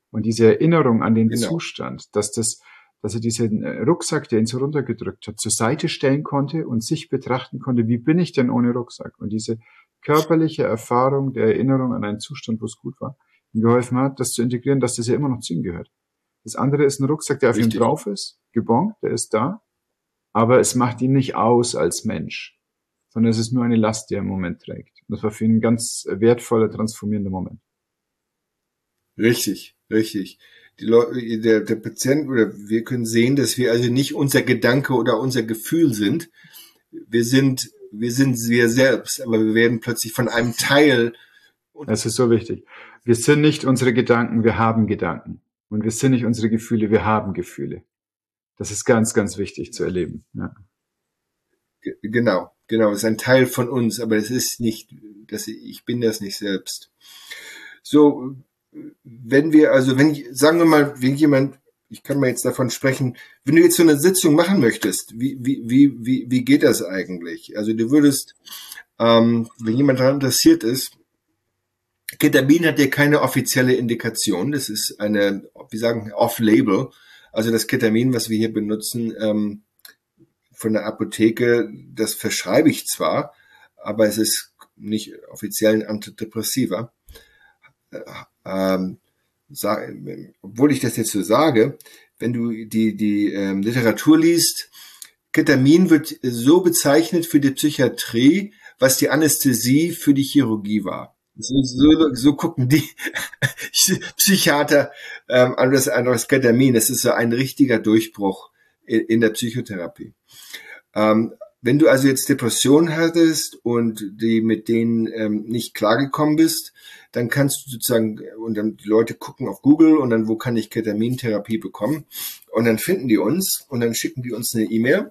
Und diese Erinnerung an den Genau. Zustand, dass er diesen Rucksack, der ihn so runtergedrückt hat, zur Seite stellen konnte und sich betrachten konnte, wie bin ich denn ohne Rucksack? Und diese körperliche Erfahrung der Erinnerung an einen Zustand, wo es gut war, ihm geholfen hat, das zu integrieren, dass das ja immer noch zu ihm gehört. Das andere ist ein Rucksack, der auf ihm Richtig. drauf ist, gebongt, der ist da, aber es macht ihn nicht aus als Mensch, sondern es ist nur eine Last, die er im Moment trägt. Und das war für ihn ein ganz wertvoller, transformierender Moment. Richtig, richtig. Der Patient oder wir können sehen, dass wir also nicht unser Gedanke oder unser Gefühl sind. Wir sind wir selbst, aber wir werden plötzlich von einem Teil. Das ist so wichtig. Wir sind nicht unsere Gedanken, wir haben Gedanken. Und wir sind nicht unsere Gefühle, wir haben Gefühle. Das ist ganz, ganz wichtig zu erleben. Ja. Genau, ist ein Teil von uns, aber es ist nicht, ich bin das nicht selbst. So, wenn sagen wir mal, wenn jemand, ich kann mal jetzt davon sprechen, wenn du jetzt so eine Sitzung machen möchtest, wie geht das eigentlich? Also du würdest, wenn jemand daran interessiert ist, Ketamin hat ja keine offizielle Indikation, das ist eine, wir sagen, off-label, also das Ketamin, was wir hier benutzen, von der Apotheke, das verschreibe ich zwar, aber es ist nicht offiziell ein Antidepressiva. Obwohl ich das jetzt so sage, wenn du die Literatur liest, Ketamin wird so bezeichnet für die Psychiatrie, was die Anästhesie für die Chirurgie war. So gucken die Psychiater an das Ketamin. Das ist so ein richtiger Durchbruch in der Psychotherapie. Wenn du also jetzt Depressionen hattest und mit denen nicht klargekommen bist, dann kannst du sozusagen, und dann die Leute gucken auf Google und dann, wo kann ich Ketamintherapie bekommen? Und dann finden die uns und dann schicken die uns eine E-Mail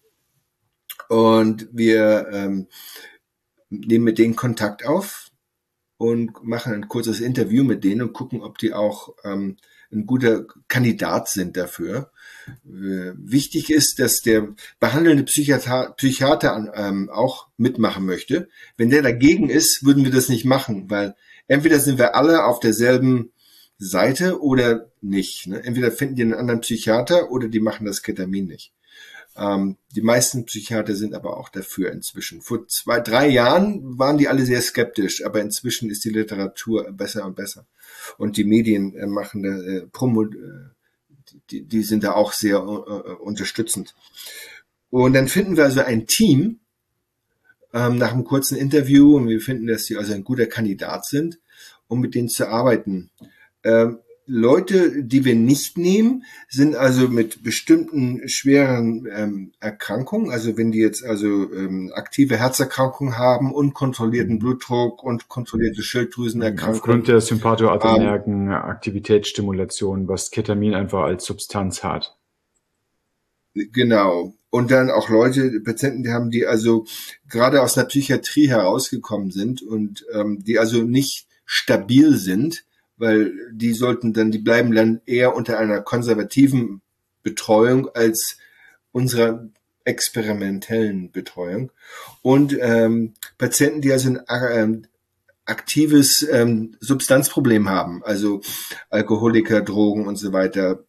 und wir nehmen mit denen Kontakt auf und machen ein kurzes Interview mit denen und gucken, ob die auch ein guter Kandidat sind dafür. Wichtig ist, dass der behandelnde Psychiater auch mitmachen möchte. Wenn der dagegen ist, würden wir das nicht machen, weil entweder sind wir alle auf derselben Seite oder nicht. Ne? Entweder finden die einen anderen Psychiater oder die machen das Ketamin nicht. Die meisten Psychiater sind aber auch dafür inzwischen. Vor 2-3 Jahren waren die alle sehr skeptisch, aber inzwischen ist die Literatur besser und besser. Und die Medien machen da die sind da auch sehr unterstützend. Und dann finden wir also ein Team nach einem kurzen Interview und wir finden, dass sie also ein guter Kandidat sind, um mit denen zu arbeiten. Leute, die wir nicht nehmen, sind also mit bestimmten schweren Erkrankungen, also wenn die jetzt also aktive Herzerkrankungen haben, unkontrollierten Blutdruck und kontrollierte Schilddrüsenerkrankungen. Aufgrund der sympathoadrenergen Aktivitätsstimulation, was Ketamin einfach als Substanz hat. Genau. Und dann auch Patienten, die also gerade aus einer Psychiatrie herausgekommen sind und die also nicht stabil sind, weil die bleiben dann eher unter einer konservativen Betreuung als unserer experimentellen Betreuung. Und Patienten, die also ein aktives Substanzproblem haben, also Alkoholiker, Drogen und so weiter,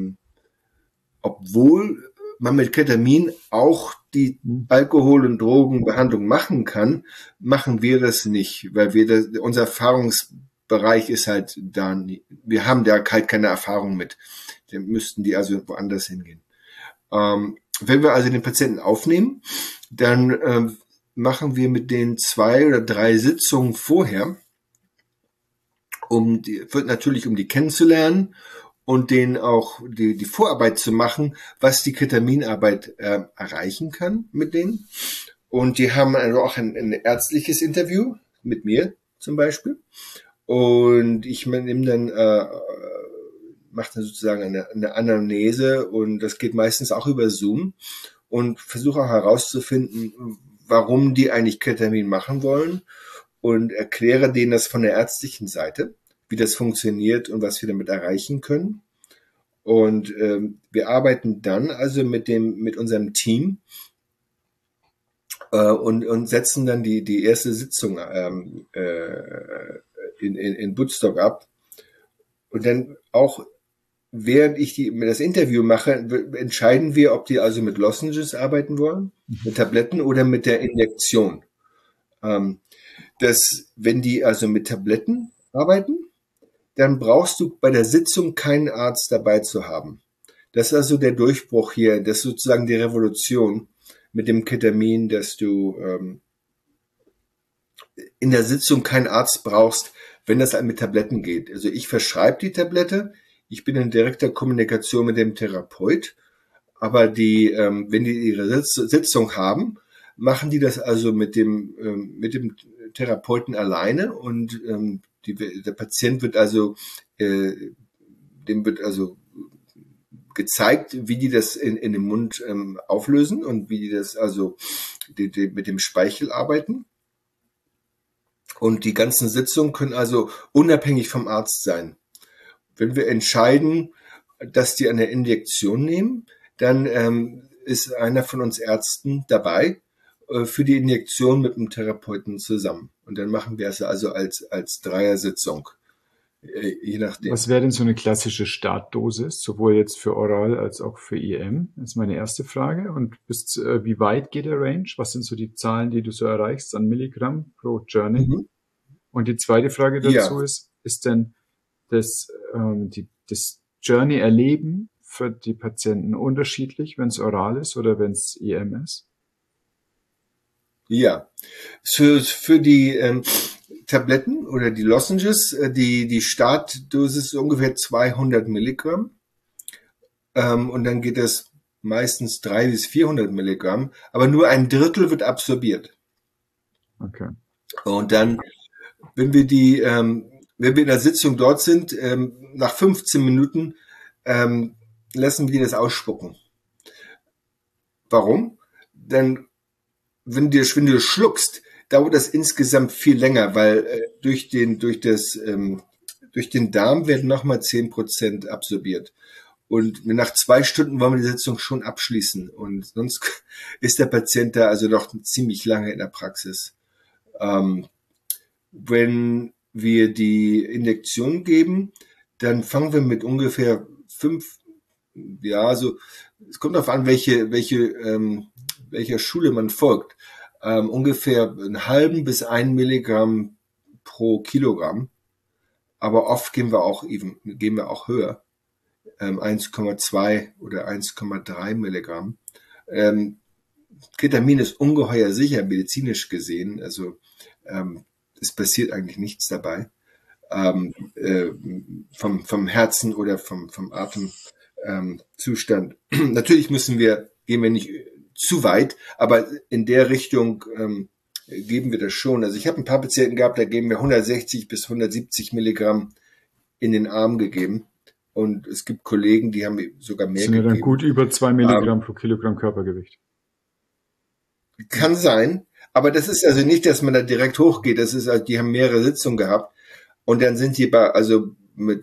obwohl man mit Ketamin auch die Alkohol- und Drogenbehandlung machen kann, machen wir das nicht, weil unser Erfahrungsbereich ist halt da, wir haben da halt keine Erfahrung mit. Dann müssten die also woanders hingehen. Wenn wir also den Patienten aufnehmen, dann machen wir mit den 2 oder 3 Sitzungen vorher, um die kennenzulernen und denen auch die Vorarbeit zu machen, was die Ketaminarbeit erreichen kann mit denen. Und die haben also auch ein ärztliches Interview mit mir zum Beispiel. Und ich nehme dann, mache dann sozusagen eine Anamnese und das geht meistens auch über Zoom und versuche auch herauszufinden, warum die eigentlich Ketamin machen wollen und erkläre denen das von der ärztlichen Seite, wie das funktioniert und was wir damit erreichen können. Und wir arbeiten dann also mit unserem Team und setzen dann die erste Sitzung in Woodstock ab. Und dann auch, während ich das Interview mache, entscheiden wir, ob die also mit Lozenges arbeiten wollen, mit Tabletten oder mit der Injektion. Wenn die also mit Tabletten arbeiten, dann brauchst du bei der Sitzung keinen Arzt dabei zu haben. Das ist also der Durchbruch hier, das ist sozusagen die Revolution mit dem Ketamin, dass du in der Sitzung keinen Arzt brauchst, wenn das mit Tabletten geht. Also ich verschreibe die Tablette, ich bin in direkter Kommunikation mit dem Therapeut, aber wenn die ihre Sitzung haben, machen die das also mit dem Therapeuten alleine und der Patient wird also, dem wird also gezeigt, wie die das in dem Mund auflösen und wie die das also mit dem Speichel arbeiten. Und die ganzen Sitzungen können also unabhängig vom Arzt sein. Wenn wir entscheiden, dass die eine Injektion nehmen, dann ist einer von uns Ärzten dabei für die Injektion mit dem Therapeuten zusammen. Und dann machen wir es also als Dreiersitzung, je nachdem. Was wäre denn so eine klassische Startdosis, sowohl jetzt für Oral als auch für IM? Das ist meine erste Frage. Und wie weit geht der Range? Was sind so die Zahlen, die du so erreichst an Milligramm pro Journey? Mhm. Und die zweite Frage dazu Ja. ist denn das Journey-Erleben für die Patienten unterschiedlich, wenn es oral ist oder wenn es IM ist? Ja, für die Tabletten oder die Lozenges, die Startdosis ist ungefähr 200 Milligramm. Und dann geht es meistens 300 bis 400 Milligramm, aber nur ein Drittel wird absorbiert. Okay. Und dann, wenn wir in der Sitzung dort sind, nach 15 Minuten lassen wir die das ausspucken. Warum? Dann, wenn du schluckst, dauert das insgesamt viel länger, weil durch den Darm werden nochmal 10% absorbiert. Und nach 2 Stunden wollen wir die Sitzung schon abschließen. Und sonst ist der Patient da also doch ziemlich lange in der Praxis. Wenn wir die Injektion geben, dann fangen wir mit ungefähr 5, also es kommt darauf an, welcher Schule man folgt. Ungefähr einen halben bis 1 Milligramm pro Kilogramm. Aber oft gehen wir auch höher. 1,2 oder 1,3 Milligramm. Ketamin ist ungeheuer sicher, medizinisch gesehen. Also es passiert eigentlich nichts dabei. Vom Herzen oder vom Atemzustand. Natürlich gehen wir nicht zu weit, aber in der Richtung geben wir das schon. Also ich habe ein paar Patienten gehabt, da geben wir 160 bis 170 Milligramm in den Arm gegeben. Und es gibt Kollegen, die haben sogar mehr gegeben. Das sind ja dann gut über 2 Milligramm pro Kilogramm Körpergewicht. Kann sein, aber das ist also nicht, dass man da direkt hochgeht. Das ist also, die haben mehrere Sitzungen gehabt und dann sind die mit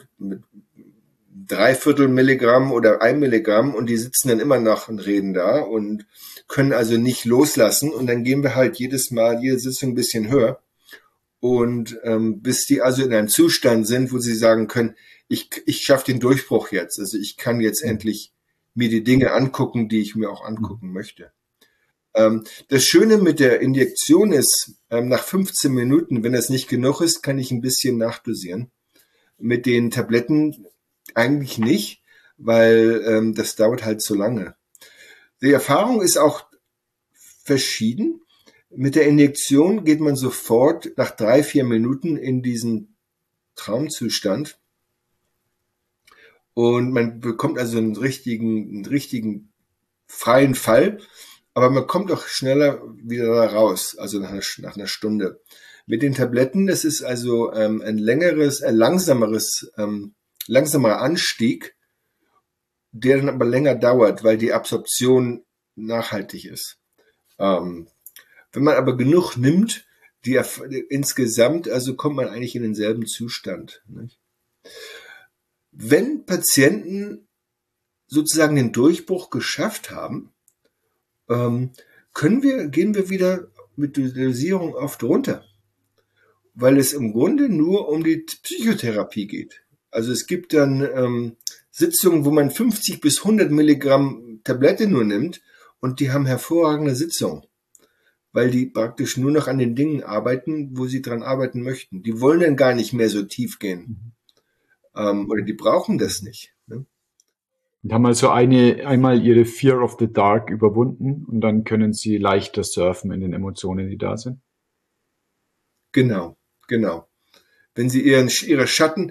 3/4 Milligramm oder 1 Milligramm und die sitzen dann immer noch und reden da und können also nicht loslassen und dann gehen wir halt jede Sitzung ein bisschen höher und bis die also in einem Zustand sind, wo sie sagen können, ich schaffe den Durchbruch jetzt. Also ich kann jetzt endlich mir die Dinge angucken, die ich mir auch angucken möchte. Das Schöne mit der Injektion ist, nach 15 Minuten, wenn das nicht genug ist, kann ich ein bisschen nachdosieren. Mit den Tabletten eigentlich nicht, weil das dauert halt so lange. Die Erfahrung ist auch verschieden. Mit der Injektion geht man sofort nach 3-4 Minuten in diesen Traumzustand. Und man bekommt also einen richtigen freien Fall, aber man kommt auch schneller wieder da raus, also nach einer Stunde. Mit den Tabletten, das ist also ein langsamerer Anstieg, der dann aber länger dauert, weil die Absorption nachhaltig ist. Wenn man aber genug nimmt, insgesamt, also kommt man eigentlich in denselben Zustand. Nicht? Wenn Patienten sozusagen den Durchbruch geschafft haben, gehen wir wieder mit der Dosierung oft runter, weil es im Grunde nur um die Psychotherapie geht. Also es gibt dann Sitzungen, wo man 50 bis 100 Milligramm Tablette nur nimmt und die haben hervorragende Sitzungen, weil die praktisch nur noch an den Dingen arbeiten, wo sie dran arbeiten möchten. Die wollen dann gar nicht mehr so tief gehen. Oder die brauchen das nicht. Ne? Und haben also einmal ihre Fear of the Dark überwunden und dann können sie leichter surfen in den Emotionen, die da sind. Genau. Wenn sie ihre Schatten,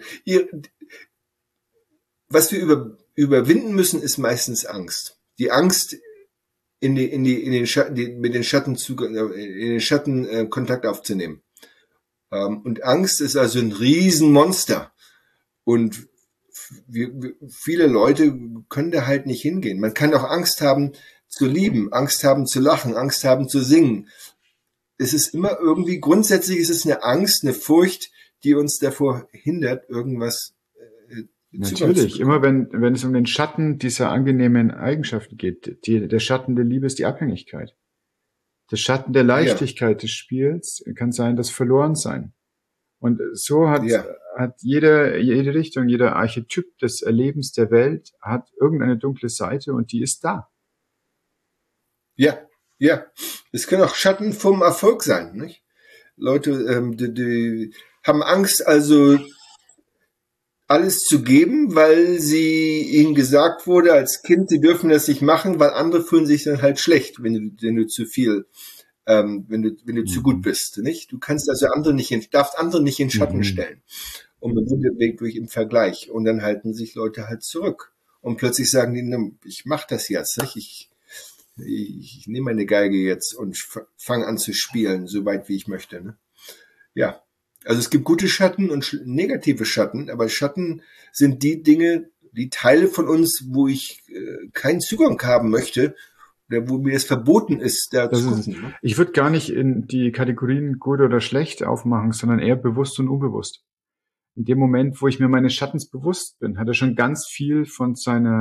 was wir überwinden müssen, ist meistens Angst. Die Angst, in den Schatten, mit den Schatten in den Schatten Kontakt aufzunehmen. Und Angst ist also ein Riesenmonster. Und viele Leute können da halt nicht hingehen. Man kann auch Angst haben zu lieben, Angst haben zu lachen, Angst haben zu singen. Es ist immer irgendwie, grundsätzlich ist es eine Angst, eine Furcht, die uns davor hindert, irgendwas Natürlich, immer wenn es um den Schatten dieser angenehmen Eigenschaften geht. Der Schatten der Liebe ist die Abhängigkeit. Der Schatten der Leichtigkeit des Spiels kann sein das Verlorensein. Und so hat jede Richtung, jeder Archetyp des Erlebens der Welt hat irgendeine dunkle Seite und die ist da. Ja. Es können auch Schatten vom Erfolg sein, nicht? Leute, die haben Angst, also alles zu geben, weil ihnen gesagt wurde als Kind, sie dürfen das nicht machen, weil andere fühlen sich dann halt schlecht, wenn du zu viel, wenn du zu gut bist, nicht? Du kannst also darfst andere nicht in Schatten stellen. Und man wird durch im Vergleich. Und dann halten sich Leute halt zurück. Und plötzlich sagen die, ich mach das jetzt, nicht? Ich nehme meine Geige jetzt und fange an zu spielen, so weit wie ich möchte, ne? Ja. Also es gibt gute Schatten und negative Schatten, aber Schatten sind die Dinge, die Teile von uns, wo ich keinen Zugang haben möchte oder wo mir es verboten ist, da zu gucken. Ich würde gar nicht in die Kategorien gut oder schlecht aufmachen, sondern eher bewusst und unbewusst. In dem Moment, wo ich mir meines Schattens bewusst bin, hat er schon ganz viel von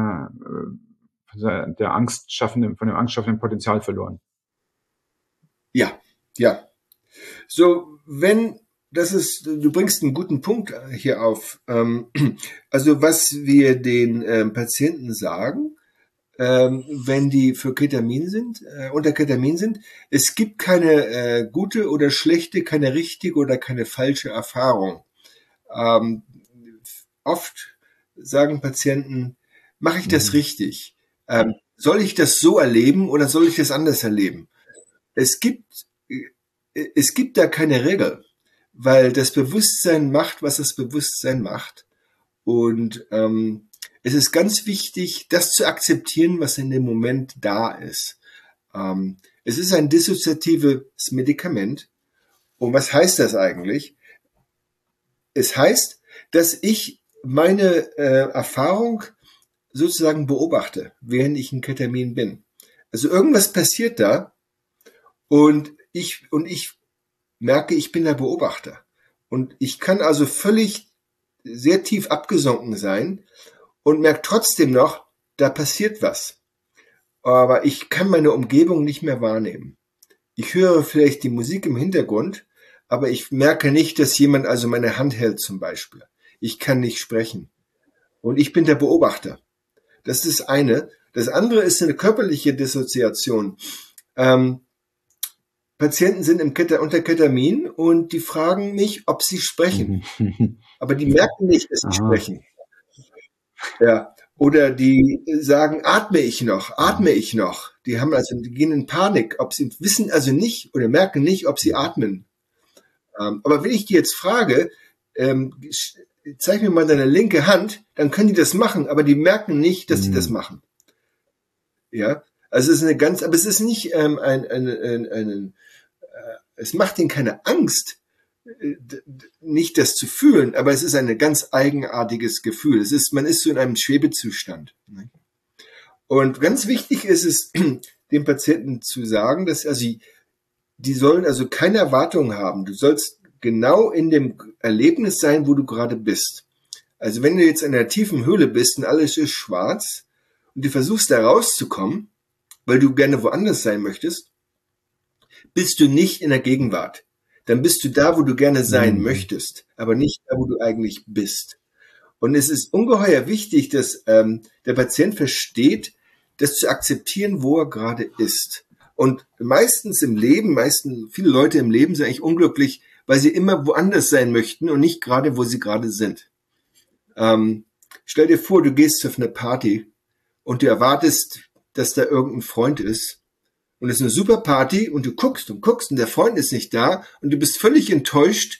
dem angstschaffenden Potenzial verloren. Ja. So, du bringst einen guten Punkt hier auf. Also was wir den Patienten sagen, wenn die für Ketamin sind, unter Ketamin sind, es gibt keine gute oder schlechte, keine richtige oder keine falsche Erfahrung. Oft sagen Patienten, mache ich das richtig? Soll ich das so erleben oder soll ich das anders erleben? Es gibt da keine Regel, weil das Bewusstsein macht, was das Bewusstsein macht. Und es ist ganz wichtig, das zu akzeptieren, was in dem Moment da ist. Es ist ein dissoziatives Medikament. Und was heißt das eigentlich? Es heißt, dass ich meine Erfahrung sozusagen beobachte, während ich in Ketamin bin. Also irgendwas passiert da und ich merke, ich bin der Beobachter. Und ich kann also sehr tief abgesunken sein und merke trotzdem noch, da passiert was. Aber ich kann meine Umgebung nicht mehr wahrnehmen. Ich höre vielleicht die Musik im Hintergrund, aber ich merke nicht, dass jemand also meine Hand hält zum Beispiel. Ich kann nicht sprechen. Und ich bin der Beobachter. Das ist das eine. Das andere ist eine körperliche Dissoziation. Patienten sind unter Ketamin und die fragen mich, ob sie sprechen. Aber die merken nicht, dass sie sprechen. Ja. Oder die sagen, atme ich noch? Die gehen in Panik, wissen also nicht oder merken nicht, ob sie atmen. Aber wenn ich die jetzt frage, zeig mir mal deine linke Hand, dann können die das machen, aber die merken nicht, dass sie das machen. Ja. Also es ist aber es ist nicht es macht ihnen keine Angst, nicht das zu fühlen, aber es ist ein ganz eigenartiges Gefühl. Man ist so in einem Schwebezustand. Und ganz wichtig ist es, dem Patienten zu sagen, dass die sollen also keine Erwartungen haben. Du sollst genau in dem Erlebnis sein, wo du gerade bist. Also wenn du jetzt in einer tiefen Höhle bist und alles ist schwarz und du versuchst da rauszukommen, weil du gerne woanders sein möchtest, bist du nicht in der Gegenwart. Dann bist du da, wo du gerne sein möchtest, aber nicht da, wo du eigentlich bist. Und es ist ungeheuer wichtig, dass der Patient versteht, das zu akzeptieren, wo er gerade ist. Und meistens im Leben, viele Leute im Leben sind eigentlich unglücklich, weil sie immer woanders sein möchten und nicht gerade, wo sie gerade sind. Stell dir vor, du gehst auf eine Party und du erwartest, dass da irgendein Freund ist. Und es ist eine super Party und du guckst und der Freund ist nicht da und du bist völlig enttäuscht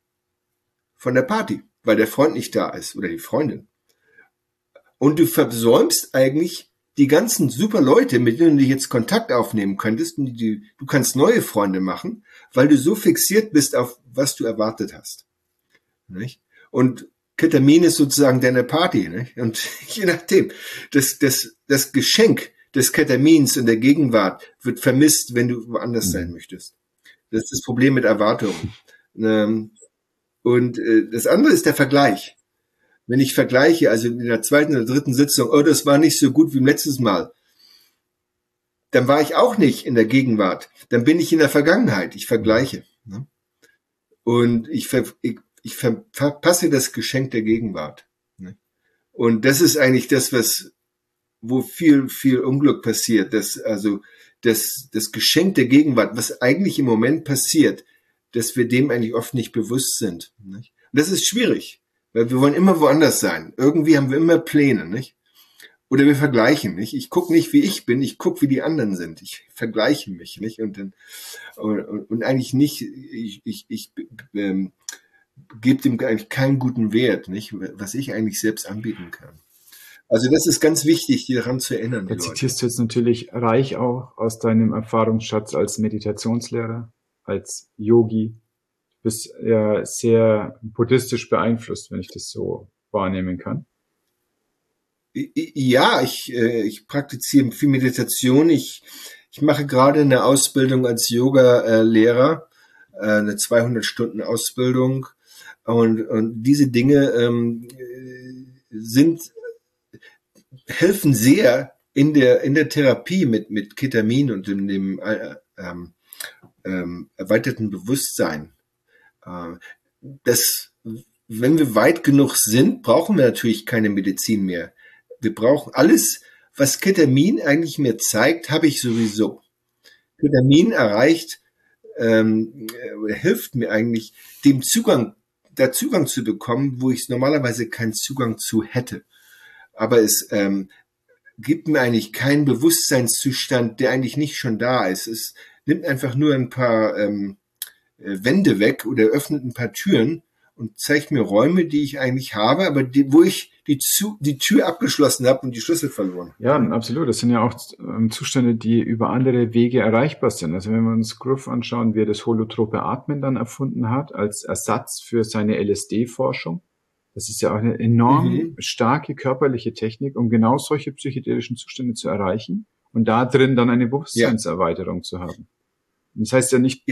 von der Party, weil der Freund nicht da ist oder die Freundin. Und du versäumst eigentlich die ganzen super Leute, mit denen du jetzt Kontakt aufnehmen könntest. Und du kannst neue Freunde machen, weil du so fixiert bist auf, was du erwartet hast. Nicht? Und Ketamin ist sozusagen deine Party. Nicht? Und je nachdem, das Geschenk des Ketamins in der Gegenwart wird vermisst, wenn du woanders sein möchtest. Das ist das Problem mit Erwartungen. Und das andere ist der Vergleich. Wenn ich vergleiche, also in der zweiten oder dritten Sitzung, oh, das war nicht so gut wie im letzten Mal, dann war ich auch nicht in der Gegenwart. Dann bin ich in der Vergangenheit. Ich vergleiche. Ne? Und ich verpasse das Geschenk der Gegenwart. Ne? Und das ist eigentlich das, wo viel, viel Unglück passiert. Das Geschenk der Gegenwart, was eigentlich im Moment passiert, dass wir dem eigentlich oft nicht bewusst sind. Nicht? Und das ist schwierig, weil wir wollen immer woanders sein. Irgendwie haben wir immer Pläne, nicht? Oder wir vergleichen, nicht? Ich gucke nicht, wie ich bin, ich gucke, wie die anderen sind. Ich vergleiche mich, nicht? Und eigentlich nicht, ich gebe dem eigentlich keinen guten Wert, nicht? Was ich eigentlich selbst anbieten kann. Also das ist ganz wichtig, die daran zu erinnern. Da zitierst du jetzt natürlich reich auch aus deinem Erfahrungsschatz als Meditationslehrer, als Yogi. Du bist ja sehr buddhistisch beeinflusst, wenn ich das so wahrnehmen kann. Ja, ich praktiziere viel Meditation. Ich mache gerade eine Ausbildung als Yoga-Lehrer, eine 200-Stunden-Ausbildung. Und diese Dinge helfen sehr in der Therapie mit Ketamin und in dem erweiterten Bewusstsein. Wenn wir weit genug sind, brauchen wir natürlich keine Medizin mehr. Wir brauchen alles, was Ketamin eigentlich mir zeigt, habe ich sowieso. Ketamin hilft mir eigentlich, da Zugang zu bekommen, wo ich normalerweise keinen Zugang zu hätte. Aber es gibt mir eigentlich keinen Bewusstseinszustand, der eigentlich nicht schon da ist. Es nimmt einfach nur ein paar Wände weg oder öffnet ein paar Türen und zeigt mir Räume, die ich eigentlich habe, aber wo ich die Tür abgeschlossen habe und die Schlüssel verloren. Ja, absolut. Das sind ja auch Zustände, die über andere Wege erreichbar sind. Also wenn wir uns Groove anschauen, wie er das holotrope Atmen dann erfunden hat, als Ersatz für seine LSD-Forschung. Das ist ja auch eine enorm starke körperliche Technik, um genau solche psychedelischen Zustände zu erreichen und da drin dann eine Bewusstseinserweiterung zu haben. Und das heißt ja nicht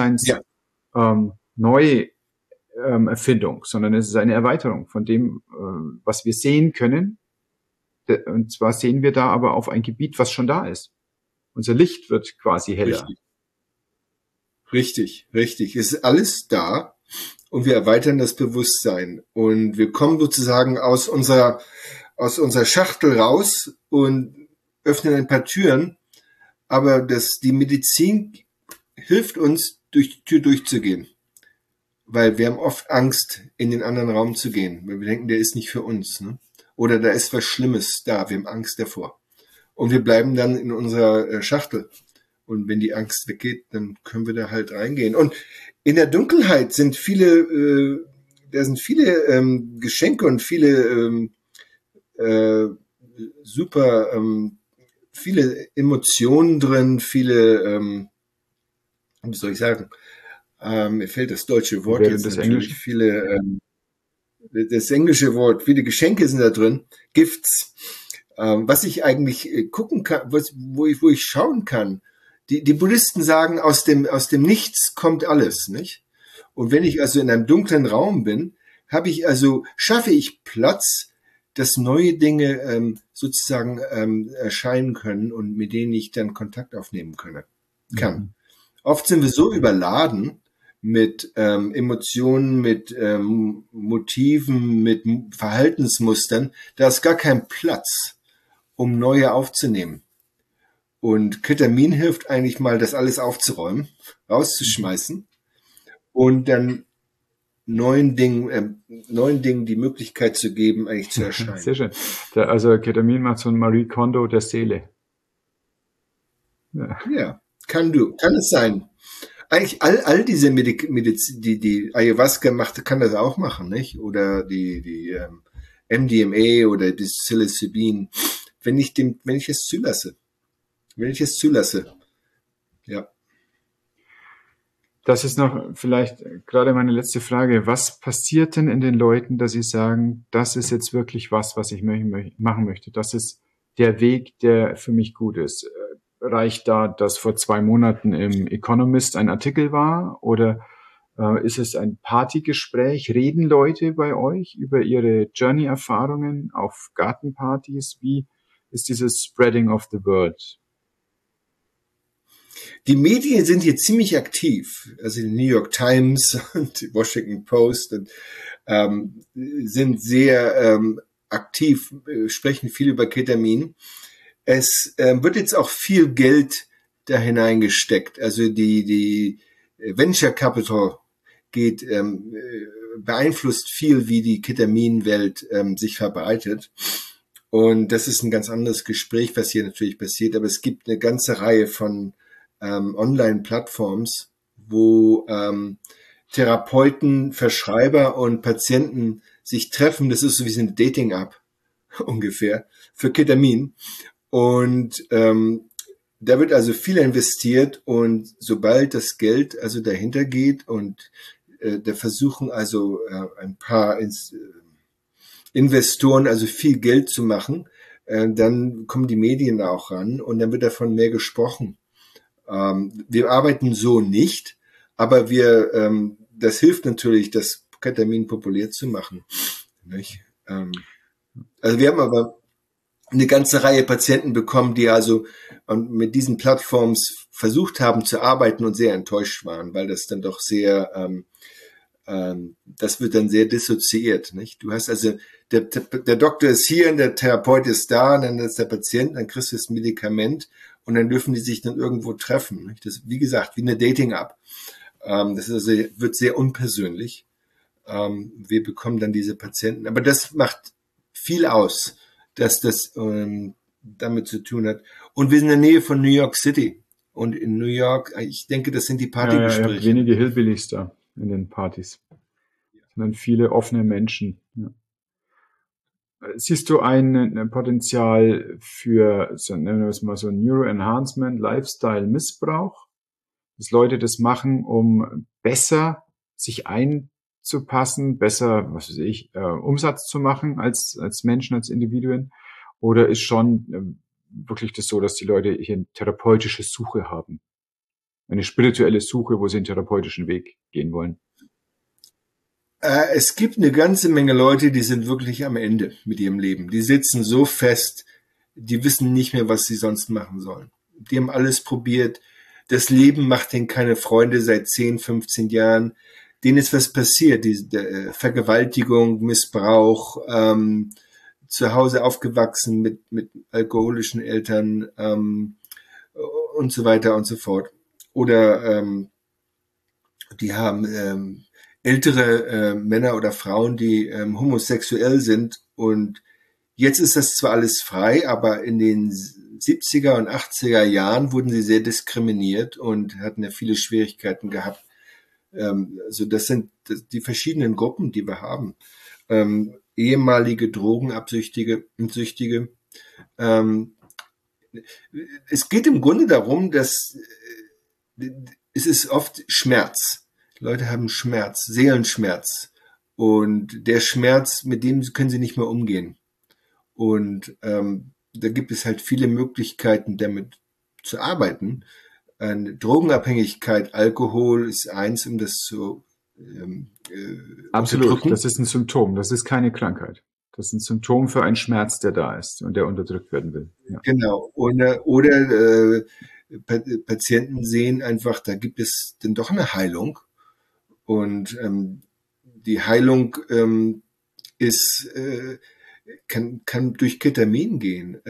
Neuerfindung, sondern es ist eine Erweiterung von dem, was wir sehen können. Und zwar sehen wir da aber auf ein Gebiet, was schon da ist. Unser Licht wird quasi heller. Richtig. Es ist alles da. Und wir erweitern das Bewusstsein. Und wir kommen sozusagen aus unserer Schachtel raus und öffnen ein paar Türen. Aber die Medizin hilft uns, durch die Tür durchzugehen. Weil wir haben oft Angst, in den anderen Raum zu gehen. Weil wir denken, der ist nicht für uns. Ne? Oder da ist was Schlimmes da. Wir haben Angst davor. Und wir bleiben dann in unserer Schachtel. Und wenn die Angst weggeht, dann können wir da halt reingehen. Und in der Dunkelheit sind viele Geschenke und viele viele Emotionen drin, viele, wie soll ich sagen, mir fällt das deutsche Wort jetzt natürlich, das englische Wort, viele Geschenke sind da drin, Gifts, was ich eigentlich gucken kann, wo ich schauen kann. Die Buddhisten sagen, aus dem Nichts kommt alles, nicht? Und wenn ich also in einem dunklen Raum bin, schaffe ich Platz, dass neue Dinge sozusagen erscheinen können und mit denen ich dann Kontakt aufnehmen kann. Oft sind wir so überladen, mit Emotionen, mit Motiven, mit Verhaltensmustern, da ist gar kein Platz, um neue aufzunehmen. Und Ketamin hilft eigentlich mal, das alles aufzuräumen, rauszuschmeißen und dann neuen Dingen die Möglichkeit zu geben, eigentlich zu erscheinen. Sehr schön. Also Ketamin macht so ein Marie Kondo der Seele. Ja, kann es sein. Eigentlich all diese Medizin, die Ayahuasca macht, kann das auch machen, nicht? Oder die MDMA oder das Psilocybin, wenn ich es zulasse. Wenn ich es zulasse. Ja. Das ist noch vielleicht gerade meine letzte Frage. Was passiert denn in den Leuten, dass sie sagen, das ist jetzt wirklich was ich machen möchte? Das ist der Weg, der für mich gut ist. Reicht da, dass vor 2 Monaten im Economist ein Artikel war? Oder ist es ein Partygespräch? Reden Leute bei euch über ihre Journey-Erfahrungen auf Gartenpartys? Wie ist dieses Spreading of the Word? Die Medien sind hier ziemlich aktiv. Also die New York Times und die Washington Post sind sehr aktiv, sprechen viel über Ketamin. Es wird jetzt auch viel Geld da hineingesteckt. Also die Venture Capital beeinflusst viel, wie die Ketaminwelt sich verbreitet. Und das ist ein ganz anderes Gespräch, was hier natürlich passiert. Aber es gibt eine ganze Reihe von Online-Plattforms, wo Therapeuten, Verschreiber und Patienten sich treffen. Das ist so wie eine Dating-App ungefähr für Ketamin. Und da wird also viel investiert und sobald das Geld also dahinter geht und da versuchen also ein paar Investoren also viel Geld zu machen, dann kommen die Medien da auch ran und dann wird davon mehr gesprochen. Wir arbeiten so nicht, aber das hilft natürlich, das Ketamin populär zu machen. Nicht? Also wir haben aber eine ganze Reihe Patienten bekommen, die also mit diesen Plattforms versucht haben zu arbeiten und sehr enttäuscht waren, weil das dann doch sehr, das wird dann sehr dissoziiert. Nicht? Du hast also, der Doktor ist hier und der Therapeut ist da und dann ist der Patient, dann kriegst du das Medikament und dann dürfen die sich dann irgendwo treffen. Nicht? Das, wie gesagt, wie eine Dating-App. Das ist also, wird sehr unpersönlich. Wir bekommen dann diese Patienten. Aber das macht viel aus, dass das damit zu tun hat. Und wir sind in der Nähe von New York City. Und in New York, ich denke, das sind die Partygespräche. Ja, wenige Hillbillies da in den Partys. Sondern viele offene Menschen. Ja. Siehst du ein Potenzial für, so, nennen wir es mal so, Neuroenhancement, Lifestyle-Missbrauch? Dass Leute das machen, um besser sich einzupassen, besser, was weiß ich, Umsatz zu machen als Menschen, als Individuen? Oder ist schon wirklich das so, dass die Leute hier eine therapeutische Suche haben? Eine spirituelle Suche, wo sie einen therapeutischen Weg gehen wollen? Es gibt eine ganze Menge Leute, die sind wirklich am Ende mit ihrem Leben. Die sitzen so fest, die wissen nicht mehr, was sie sonst machen sollen. Die haben alles probiert. Das Leben macht denen keine Freunde seit 10, 15 Jahren. Denen ist was passiert. Vergewaltigung, Missbrauch, zu Hause aufgewachsen mit alkoholischen Eltern und so weiter und so fort. Oder die haben ältere Männer oder Frauen, die homosexuell sind. Und jetzt ist das zwar alles frei, aber in den 70er und 80er Jahren wurden sie sehr diskriminiert und hatten ja viele Schwierigkeiten gehabt. Also das sind die verschiedenen Gruppen, die wir haben. Ehemalige Drogenabsüchtige und Süchtige. Es geht im Grunde darum, dass es ist oft Schmerz. Leute haben Schmerz, Seelenschmerz. Und der Schmerz, mit dem können sie nicht mehr umgehen. Und da gibt es halt viele Möglichkeiten, damit zu arbeiten. Eine Drogenabhängigkeit, Alkohol ist eins, um das zu Absolut, unterdrücken. das ist ein Symptom, das ist keine Krankheit. Das ist ein Symptom für einen Schmerz, der da ist und der unterdrückt werden will. Ja. Genau. Oder Patienten sehen einfach, da gibt es dann doch eine Heilung. Und die Heilung ist kann durch Ketamin gehen.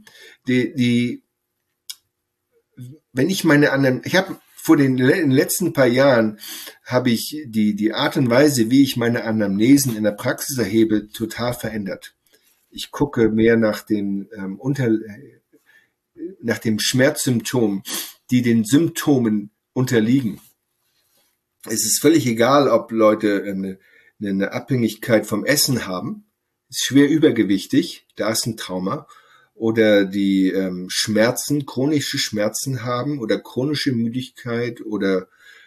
Wenn ich ich habe in den letzten paar Jahren habe ich die Art und Weise, wie ich meine Anamnesen in der Praxis erhebe, total verändert. Ich gucke mehr nach dem Schmerzsymptom, die den Symptomen unterliegen. Es ist völlig egal, ob Leute eine Abhängigkeit vom Essen haben, ist schwer übergewichtig, da ist ein Trauma, oder die chronische Schmerzen haben oder chronische Müdigkeit oder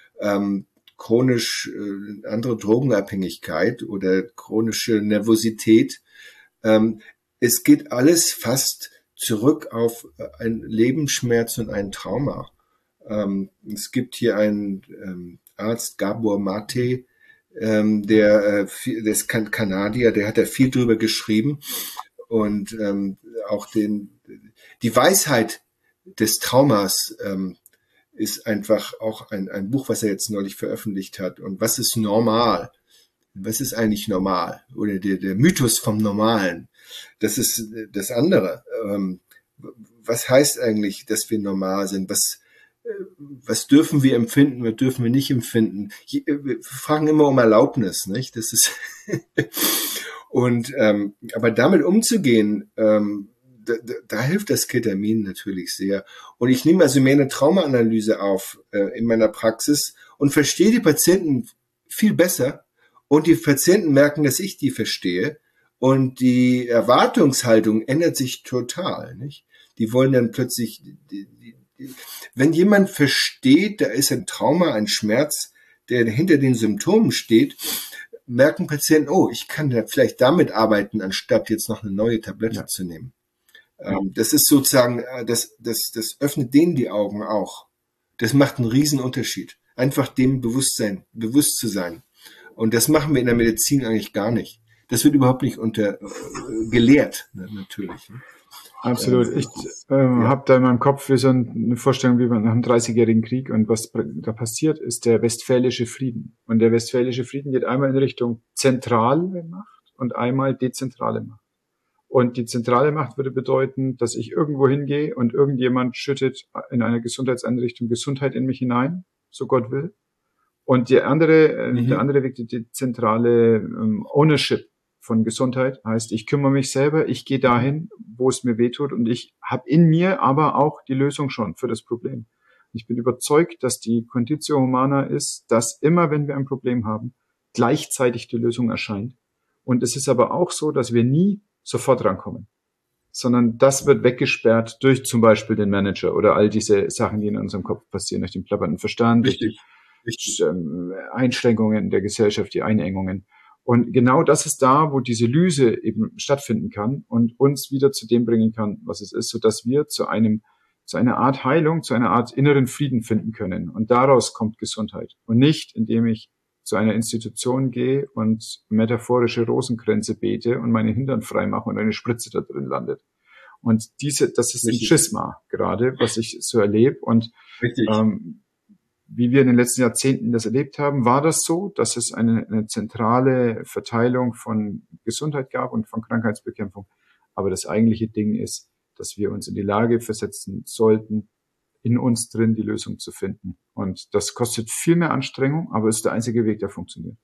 chronisch andere Drogenabhängigkeit oder chronische Nervosität. Es geht alles fast zurück auf ein Lebensschmerz und ein Trauma. Es gibt hier einen Arzt, Gabor Mate, der ist Kanadier, der hat da viel drüber geschrieben und auch die Weisheit des Traumas ist einfach auch ein Buch, was er jetzt neulich veröffentlicht hat. Und was ist normal? Was ist eigentlich normal? Oder der Mythos vom Normalen. Das ist das andere. Was heißt eigentlich, dass wir normal sind? Was dürfen wir empfinden? Was dürfen wir nicht empfinden? Wir fragen immer um Erlaubnis, nicht? Das ist und aber damit umzugehen, da hilft das Ketamin natürlich sehr. Und ich nehme also mehr eine Traumaanalyse auf in meiner Praxis und verstehe die Patienten viel besser. Und die Patienten merken, dass ich die verstehe. Und die Erwartungshaltung ändert sich total, nicht? Die wollen dann plötzlich, wenn jemand versteht, da ist ein Trauma, ein Schmerz, der hinter den Symptomen steht, merken Patienten, oh, ich kann da vielleicht damit arbeiten, anstatt jetzt noch eine neue Tablette zu nehmen. Das ist sozusagen, das öffnet denen die Augen auch. Das macht einen riesen Unterschied. Einfach dem bewusst zu sein. Und das machen wir in der Medizin eigentlich gar nicht. Das wird überhaupt nicht gelehrt, natürlich. Absolut. Ich habe da in meinem Kopf so eine Vorstellung wie nach dem 30-jährigen Krieg, und was da passiert, ist der Westfälische Frieden. Und der Westfälische Frieden geht einmal in Richtung zentrale Macht und einmal dezentrale Macht. Und die zentrale Macht würde bedeuten, dass ich irgendwo hingehe und irgendjemand schüttet in einer Gesundheitseinrichtung Gesundheit in mich hinein, so Gott will. Und der andere Weg, die zentrale Ownership von Gesundheit, heißt, ich kümmere mich selber, ich gehe dahin, wo es mir wehtut, und ich habe in mir aber auch die Lösung schon für das Problem. Ich bin überzeugt, dass die Conditio Humana ist, dass immer, wenn wir ein Problem haben, gleichzeitig die Lösung erscheint. Und es ist aber auch so, dass wir nie sofort rankommen, sondern das wird weggesperrt durch zum Beispiel den Manager oder all diese Sachen, die in unserem Kopf passieren, durch den plappernden Verstand, durch die Einschränkungen der Gesellschaft, die Einengungen. Und genau das ist da, wo diese Lyse eben stattfinden kann und uns wieder zu dem bringen kann, was es ist, sodass wir zu einer Art Heilung, zu einer Art inneren Frieden finden können. Und daraus kommt Gesundheit. Und nicht, indem ich zu einer Institution gehe und metaphorische Rosenkränze bete und meine Hintern frei mache und eine Spritze da drin landet. Und das ist ein Schisma gerade, was ich so erlebe. Und wie wir in den letzten Jahrzehnten das erlebt haben, war das so, dass es eine zentrale Verteilung von Gesundheit gab und von Krankheitsbekämpfung. Aber das eigentliche Ding ist, dass wir uns in die Lage versetzen sollten, in uns drin die Lösung zu finden. Und das kostet viel mehr Anstrengung, aber ist der einzige Weg, der funktioniert.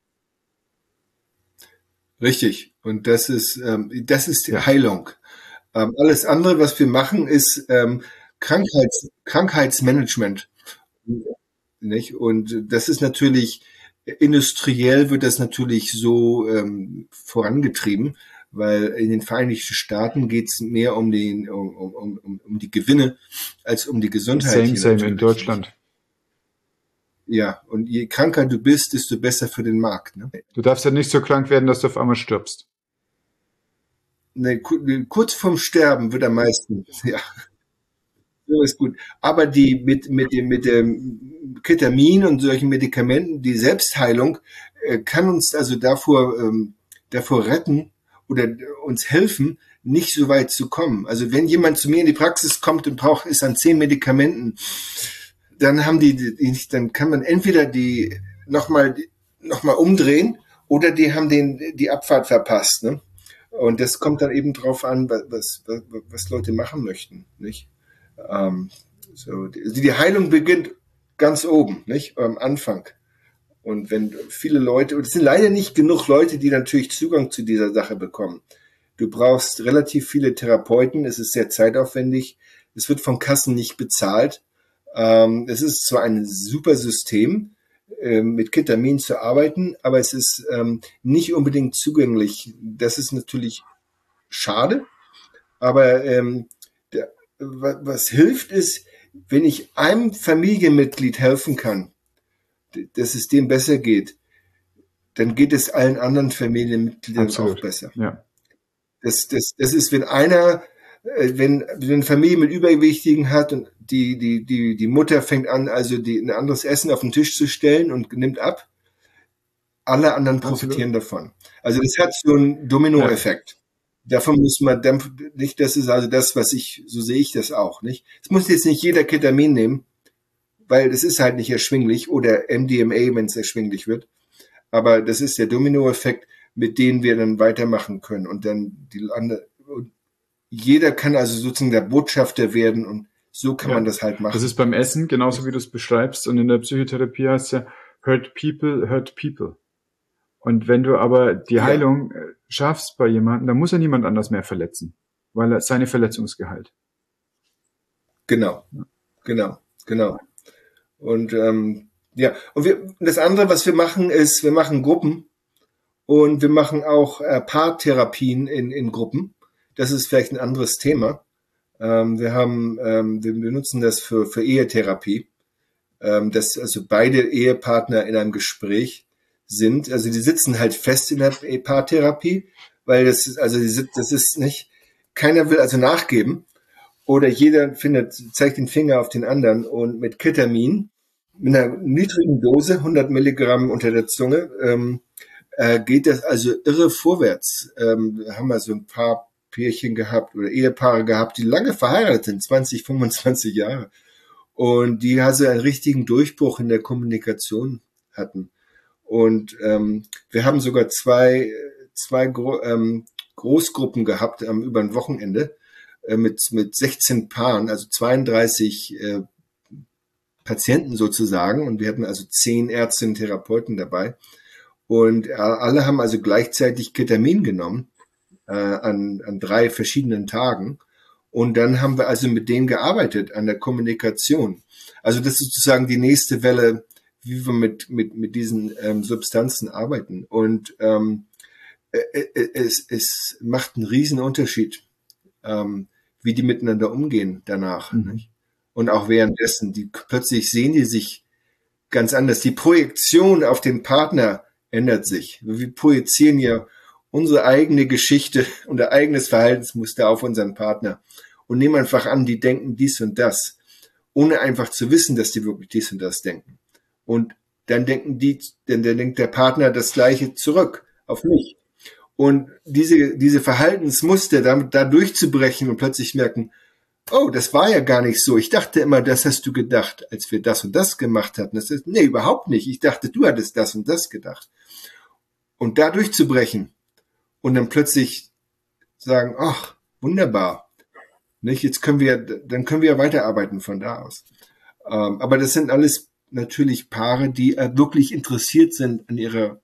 Richtig. Und das ist die Heilung. Alles andere, was wir machen, ist Krankheitsmanagement. Nicht? Und das ist natürlich, industriell wird das natürlich so vorangetrieben, weil in den Vereinigten Staaten geht es mehr um die Gewinne als um die Gesundheit. Same in Deutschland. Ja, und je kranker du bist, desto besser für den Markt. Ne? Du darfst ja nicht so krank werden, dass du auf einmal stirbst. Ne, kurz vorm Sterben wird am meisten, ja. So ist gut. Aber mit dem Ketamin und solchen Medikamenten, die Selbstheilung kann uns also davor retten oder uns helfen, nicht so weit zu kommen. Also wenn jemand zu mir in die Praxis kommt und ist an 10 Medikamenten, dann kann man entweder nochmal nochmal umdrehen oder die haben die Abfahrt verpasst. Ne? Und das kommt dann eben drauf an, was Leute machen möchten. Nicht? Ähm, die Heilung beginnt ganz oben, nicht? Am Anfang. Und wenn viele Leute, und es sind leider nicht genug Leute, die natürlich Zugang zu dieser Sache bekommen. Du brauchst relativ viele Therapeuten, es ist sehr zeitaufwendig, es wird von Kassen nicht bezahlt. Es ist zwar ein super System, mit Ketamin zu arbeiten, aber es ist nicht unbedingt zugänglich. Das ist natürlich schade, aber was hilft ist, wenn ich einem Familienmitglied helfen kann, dass es dem besser geht, dann geht es allen anderen Familienmitgliedern Absolut. auch besser. Ja. Das ist, wenn einer, wenn eine Familie mit Übergewichtigen hat und die Mutter fängt an, also ein anderes Essen auf den Tisch zu stellen und nimmt ab, alle anderen profitieren davon. Also das hat so einen Dominoeffekt. Davon muss man nicht, das ist also das, so sehe ich das auch, nicht? Es muss jetzt nicht jeder Ketamin nehmen, weil das ist halt nicht erschwinglich oder MDMA, wenn es erschwinglich wird. Aber das ist der Dominoeffekt, mit dem wir dann weitermachen können. Und dann jeder kann also sozusagen der Botschafter werden und so kann man das halt machen. Das ist beim Essen genauso, wie du es beschreibst. Und in der Psychotherapie heißt es ja, hurt people. Und wenn du aber die Heilung schaffst bei jemandem, dann muss er niemand anders mehr verletzen, weil er seine Verletzungsgehalt. Genau. Und und das andere, was wir machen, ist, wir machen Gruppen und wir machen auch Paartherapien in Gruppen. Das ist vielleicht ein anderes Thema. Wir benutzen das für Ehetherapie, dass also beide Ehepartner in einem Gespräch sind. Also die sitzen halt fest in der Paartherapie, weil das ist nicht, keiner will also nachgeben oder jeder zeigt den Finger auf den anderen und mit Ketamin, mit einer niedrigen Dose, 100 Milligramm unter der Zunge, geht das also irre vorwärts. Wir haben also ein paar Pärchen gehabt oder Ehepaare gehabt, die lange verheiratet sind, 20, 25 Jahre. Und die also einen richtigen Durchbruch in der Kommunikation hatten. Und wir haben sogar zwei Großgruppen gehabt über ein Wochenende mit 16 Paaren, also 32 Patienten sozusagen. Und wir hatten also 10 Ärztinnen und Therapeuten dabei. Und alle haben also gleichzeitig Ketamin genommen an 3 verschiedenen Tagen. Und dann haben wir also mit denen gearbeitet an der Kommunikation. Also das ist sozusagen die nächste Welle, wie wir mit diesen Substanzen arbeiten. Und es macht einen riesen Unterschied, wie die miteinander umgehen danach. Nicht? Und auch währenddessen, plötzlich sehen die sich ganz anders. Die Projektion auf den Partner ändert sich. Wir projizieren ja unsere eigene Geschichte, unser eigenes Verhaltensmuster auf unseren Partner und nehmen einfach an, die denken dies und das, ohne einfach zu wissen, dass die wirklich dies und das denken. Und dann denkt der Partner das Gleiche zurück auf mich. Und diese Verhaltensmuster da durchzubrechen und plötzlich merken, oh, das war ja gar nicht so. Ich dachte immer, das hast du gedacht, als wir das und das gemacht hatten. Nee, überhaupt nicht. Ich dachte, du hattest das und das gedacht. Und da durchzubrechen und dann plötzlich sagen, ach, wunderbar. Nicht? Dann können wir weiterarbeiten von da aus. Aber das sind alles natürlich Paare, die wirklich interessiert sind, an ihrer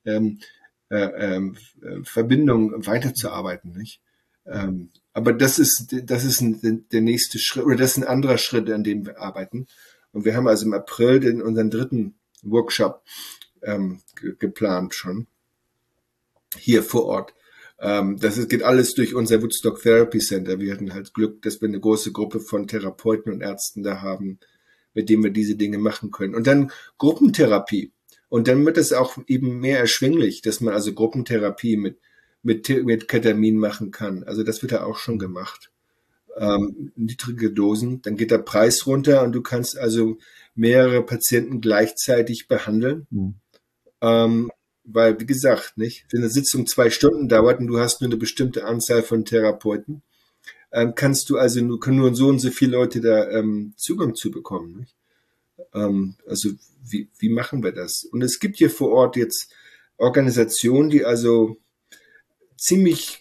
Verbindung weiterzuarbeiten, nicht? Aber das ist der nächste Schritt, oder das ist ein anderer Schritt, an dem wir arbeiten. Und wir haben also im April unseren 3. Workshop geplant schon, hier vor Ort. Geht alles durch unser Woodstock Therapy Center. Wir hatten halt Glück, dass wir eine große Gruppe von Therapeuten und Ärzten da haben, mit denen wir diese Dinge machen können. Und dann Gruppentherapie. Und dann wird es auch eben mehr erschwinglich, dass man also Gruppentherapie mit Ketamin machen kann. Also das wird ja auch schon gemacht. Niedrige Dosen, dann geht der Preis runter und du kannst also mehrere Patienten gleichzeitig behandeln. Weil, wie gesagt, nicht, wenn eine Sitzung 2 Stunden dauert und du hast nur eine bestimmte Anzahl von Therapeuten, können nur so und so viele Leute da Zugang zu bekommen. Nicht? Also wie machen wir das? Und es gibt hier vor Ort jetzt Organisation, die also ziemlich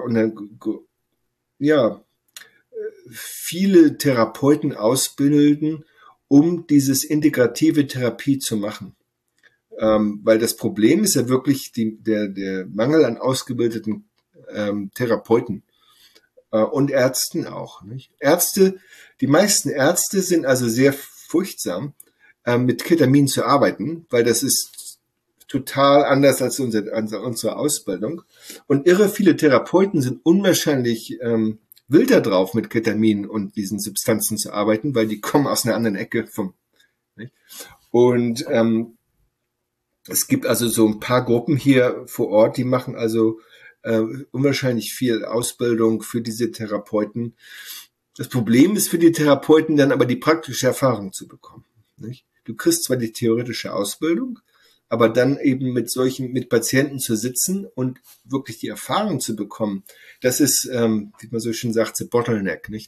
ja, viele Therapeuten ausbilden, um dieses integrative Therapie zu machen. Weil das Problem ist ja wirklich der Mangel an ausgebildeten Therapeuten und Ärzten auch. Nicht? Die meisten Ärzte sind also sehr furchtsam, mit Ketamin zu arbeiten, weil das ist total anders als unsere Ausbildung. Und irre viele Therapeuten sind unwahrscheinlich wild da drauf, mit Ketamin und diesen Substanzen zu arbeiten, weil die kommen aus einer anderen Ecke nicht? Und es gibt also so ein paar Gruppen hier vor Ort, die machen also unwahrscheinlich viel Ausbildung für diese Therapeuten. Das Problem ist für die Therapeuten dann aber die praktische Erfahrung zu bekommen. Nicht? Du kriegst zwar die theoretische Ausbildung, aber dann eben mit Patienten zu sitzen und wirklich die Erfahrung zu bekommen, das ist, wie man so schön sagt, the bottleneck, nicht?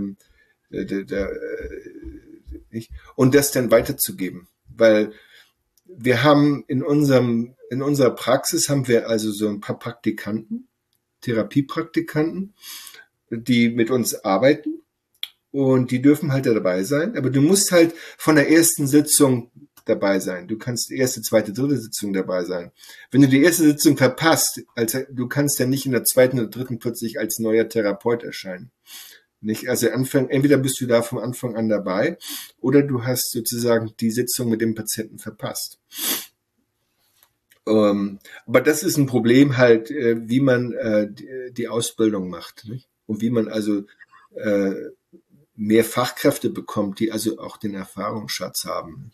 Nicht? Und das dann weiterzugeben, weil wir haben in unserer Praxis haben wir also so ein paar Praktikanten, Therapiepraktikanten, die mit uns arbeiten und die dürfen halt dabei sein, aber du musst halt von der ersten Sitzung dabei sein. Du kannst die erste, zweite, dritte Sitzung dabei sein. Wenn du die erste Sitzung verpasst, du kannst ja nicht in der zweiten oder dritten plötzlich als neuer Therapeut erscheinen. Nicht? Also entweder bist du da vom Anfang an dabei oder du hast sozusagen die Sitzung mit dem Patienten verpasst. Aber das ist ein Problem halt, wie man die Ausbildung macht, nicht? Und wie man also mehr Fachkräfte bekommt, die also auch den Erfahrungsschatz haben.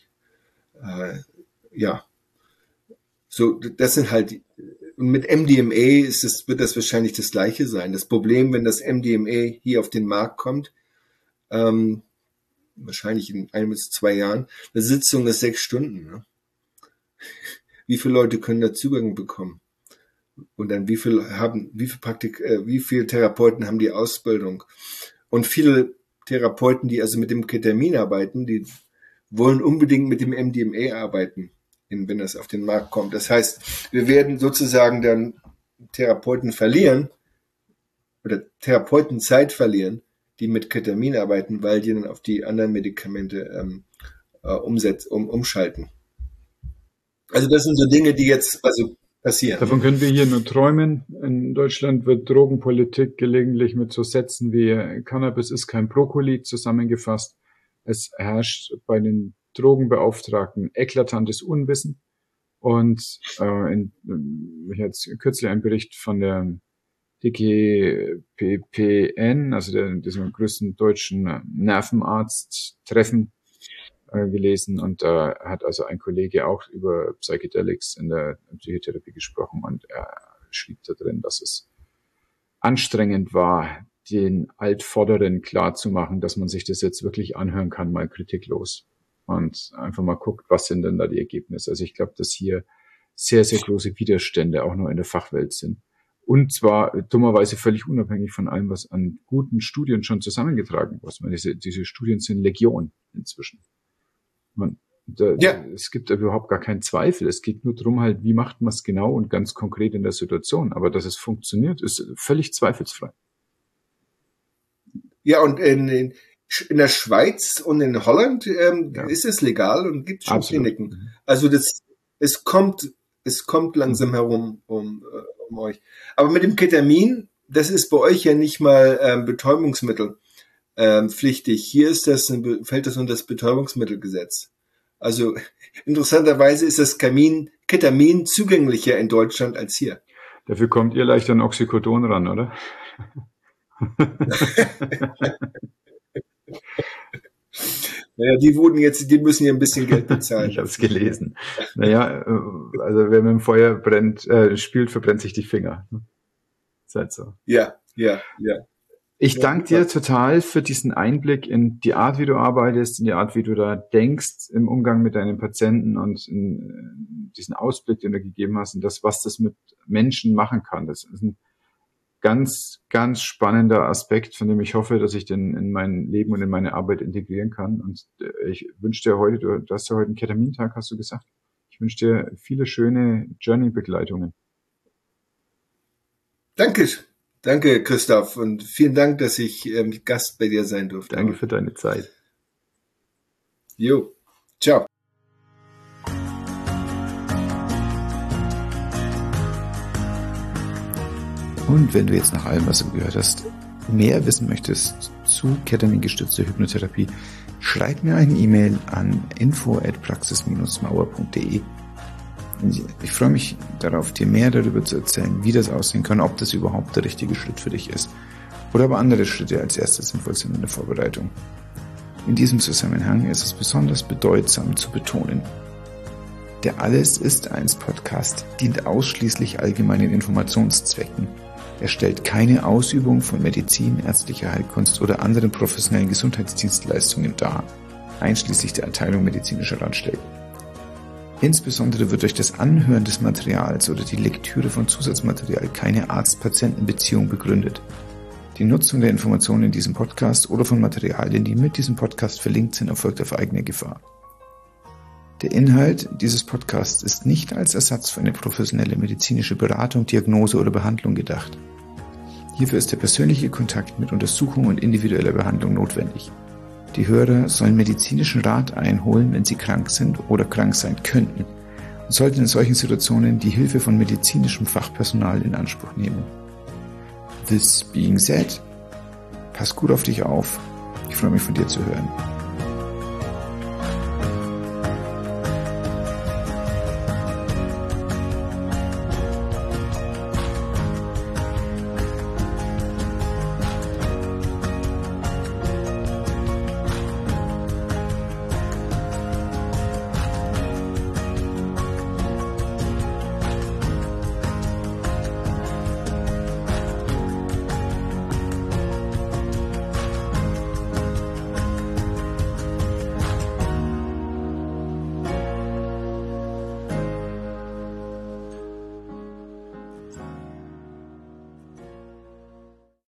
Ja, so das sind halt. Und mit MDMA wird das wahrscheinlich das Gleiche sein. Das Problem, wenn das MDMA hier auf den Markt kommt, wahrscheinlich in 1 bis 2 Jahren, eine Sitzung ist 6 Stunden. Ne? Wie viele Leute können da Zugang bekommen? Und dann wie viele Therapeuten haben die Ausbildung? Und viele Therapeuten, die also mit dem Ketamin arbeiten, die wollen unbedingt mit dem MDMA arbeiten, wenn das auf den Markt kommt. Das heißt, wir werden sozusagen dann Therapeuten verlieren oder Therapeutenzeit verlieren, die mit Ketamin arbeiten, weil die dann auf die anderen Medikamente umschalten. Also das sind so Dinge, die jetzt also passieren. Davon können wir hier nur träumen. In Deutschland wird Drogenpolitik gelegentlich mit so Sätzen wie Cannabis ist kein Brokkoli zusammengefasst. Es herrscht bei den Drogenbeauftragten eklatantes Unwissen. Und ich hatte kürzlich einen Bericht von der DGPPN, also diesem größten deutschen Nervenarzt-Treffen, gelesen, und da hat also ein Kollege auch über Psychedelics in der Psychotherapie gesprochen, und er schrieb da drin, dass es anstrengend war, den Altvorderen klarzumachen, dass man sich das jetzt wirklich anhören kann, mal kritiklos, und einfach mal guckt, was sind denn da die Ergebnisse. Also ich glaube, dass hier sehr, sehr große Widerstände auch noch in der Fachwelt sind. Und zwar dummerweise völlig unabhängig von allem, was an guten Studien schon zusammengetragen wurde. Diese Studien sind Legion inzwischen. Es gibt überhaupt gar keinen Zweifel. Es geht nur darum, halt, wie macht man es genau und ganz konkret in der Situation. Aber dass es funktioniert, ist völlig zweifelsfrei. Ja, und in der Schweiz und in Holland ist es legal und gibt schon Kliniken. Also es kommt langsam herum um euch. Aber mit dem Ketamin, das ist bei euch ja nicht mal Betäubungsmittel pflichtig. Hier fällt das unter das Betäubungsmittelgesetz. Also interessanterweise ist das Ketamin zugänglicher in Deutschland als hier. Dafür kommt ihr leicht an Oxycodon ran, oder? Naja, die müssen ja ein bisschen Geld bezahlen. Ich habe es gelesen. Naja, also wer mit dem Feuer spielt, verbrennt sich die Finger. Ist halt so. Ja. Ich danke dir total für diesen Einblick in die Art, wie du arbeitest, in die Art, wie du da denkst im Umgang mit deinen Patienten, und in diesen Ausblick, den du gegeben hast, und das, was das mit Menschen machen kann. Das ist ein ganz, ganz spannender Aspekt, von dem ich hoffe, dass ich den in mein Leben und in meine Arbeit integrieren kann. Und ich wünsche dir heute, du hast ja heute einen Ketamintag, hast du gesagt? Ich wünsche dir viele schöne Journey-Begleitungen. Danke, Christoph, und vielen Dank, dass ich Gast bei dir sein durfte. Danke für deine Zeit. Jo, ciao. Und wenn du jetzt nach allem, was du gehört hast, mehr wissen möchtest zu ketamingestützter Hypnotherapie, schreib mir eine E-Mail an info@praxis-mauer.de. Ich freue mich darauf, dir mehr darüber zu erzählen, wie das aussehen kann, ob das überhaupt der richtige Schritt für dich ist oder aber andere Schritte als erstes sinnvoll sind in der Vorbereitung. In diesem Zusammenhang ist es besonders bedeutsam zu betonen: Der Alles ist eins Podcast dient ausschließlich allgemeinen Informationszwecken. Er stellt keine Ausübung von Medizin, ärztlicher Heilkunst oder anderen professionellen Gesundheitsdienstleistungen dar, einschließlich der Erteilung medizinischer Ratschläge. Insbesondere wird durch das Anhören des Materials oder die Lektüre von Zusatzmaterial keine Arzt-Patienten-Beziehung begründet. Die Nutzung der Informationen in diesem Podcast oder von Materialien, die mit diesem Podcast verlinkt sind, erfolgt auf eigene Gefahr. Der Inhalt dieses Podcasts ist nicht als Ersatz für eine professionelle medizinische Beratung, Diagnose oder Behandlung gedacht. Hierfür ist der persönliche Kontakt mit Untersuchung und individueller Behandlung notwendig. Die Hörer sollen medizinischen Rat einholen, wenn sie krank sind oder krank sein könnten, und sollten in solchen Situationen die Hilfe von medizinischem Fachpersonal in Anspruch nehmen. This being said, pass gut auf dich auf. Ich freue mich, von dir zu hören.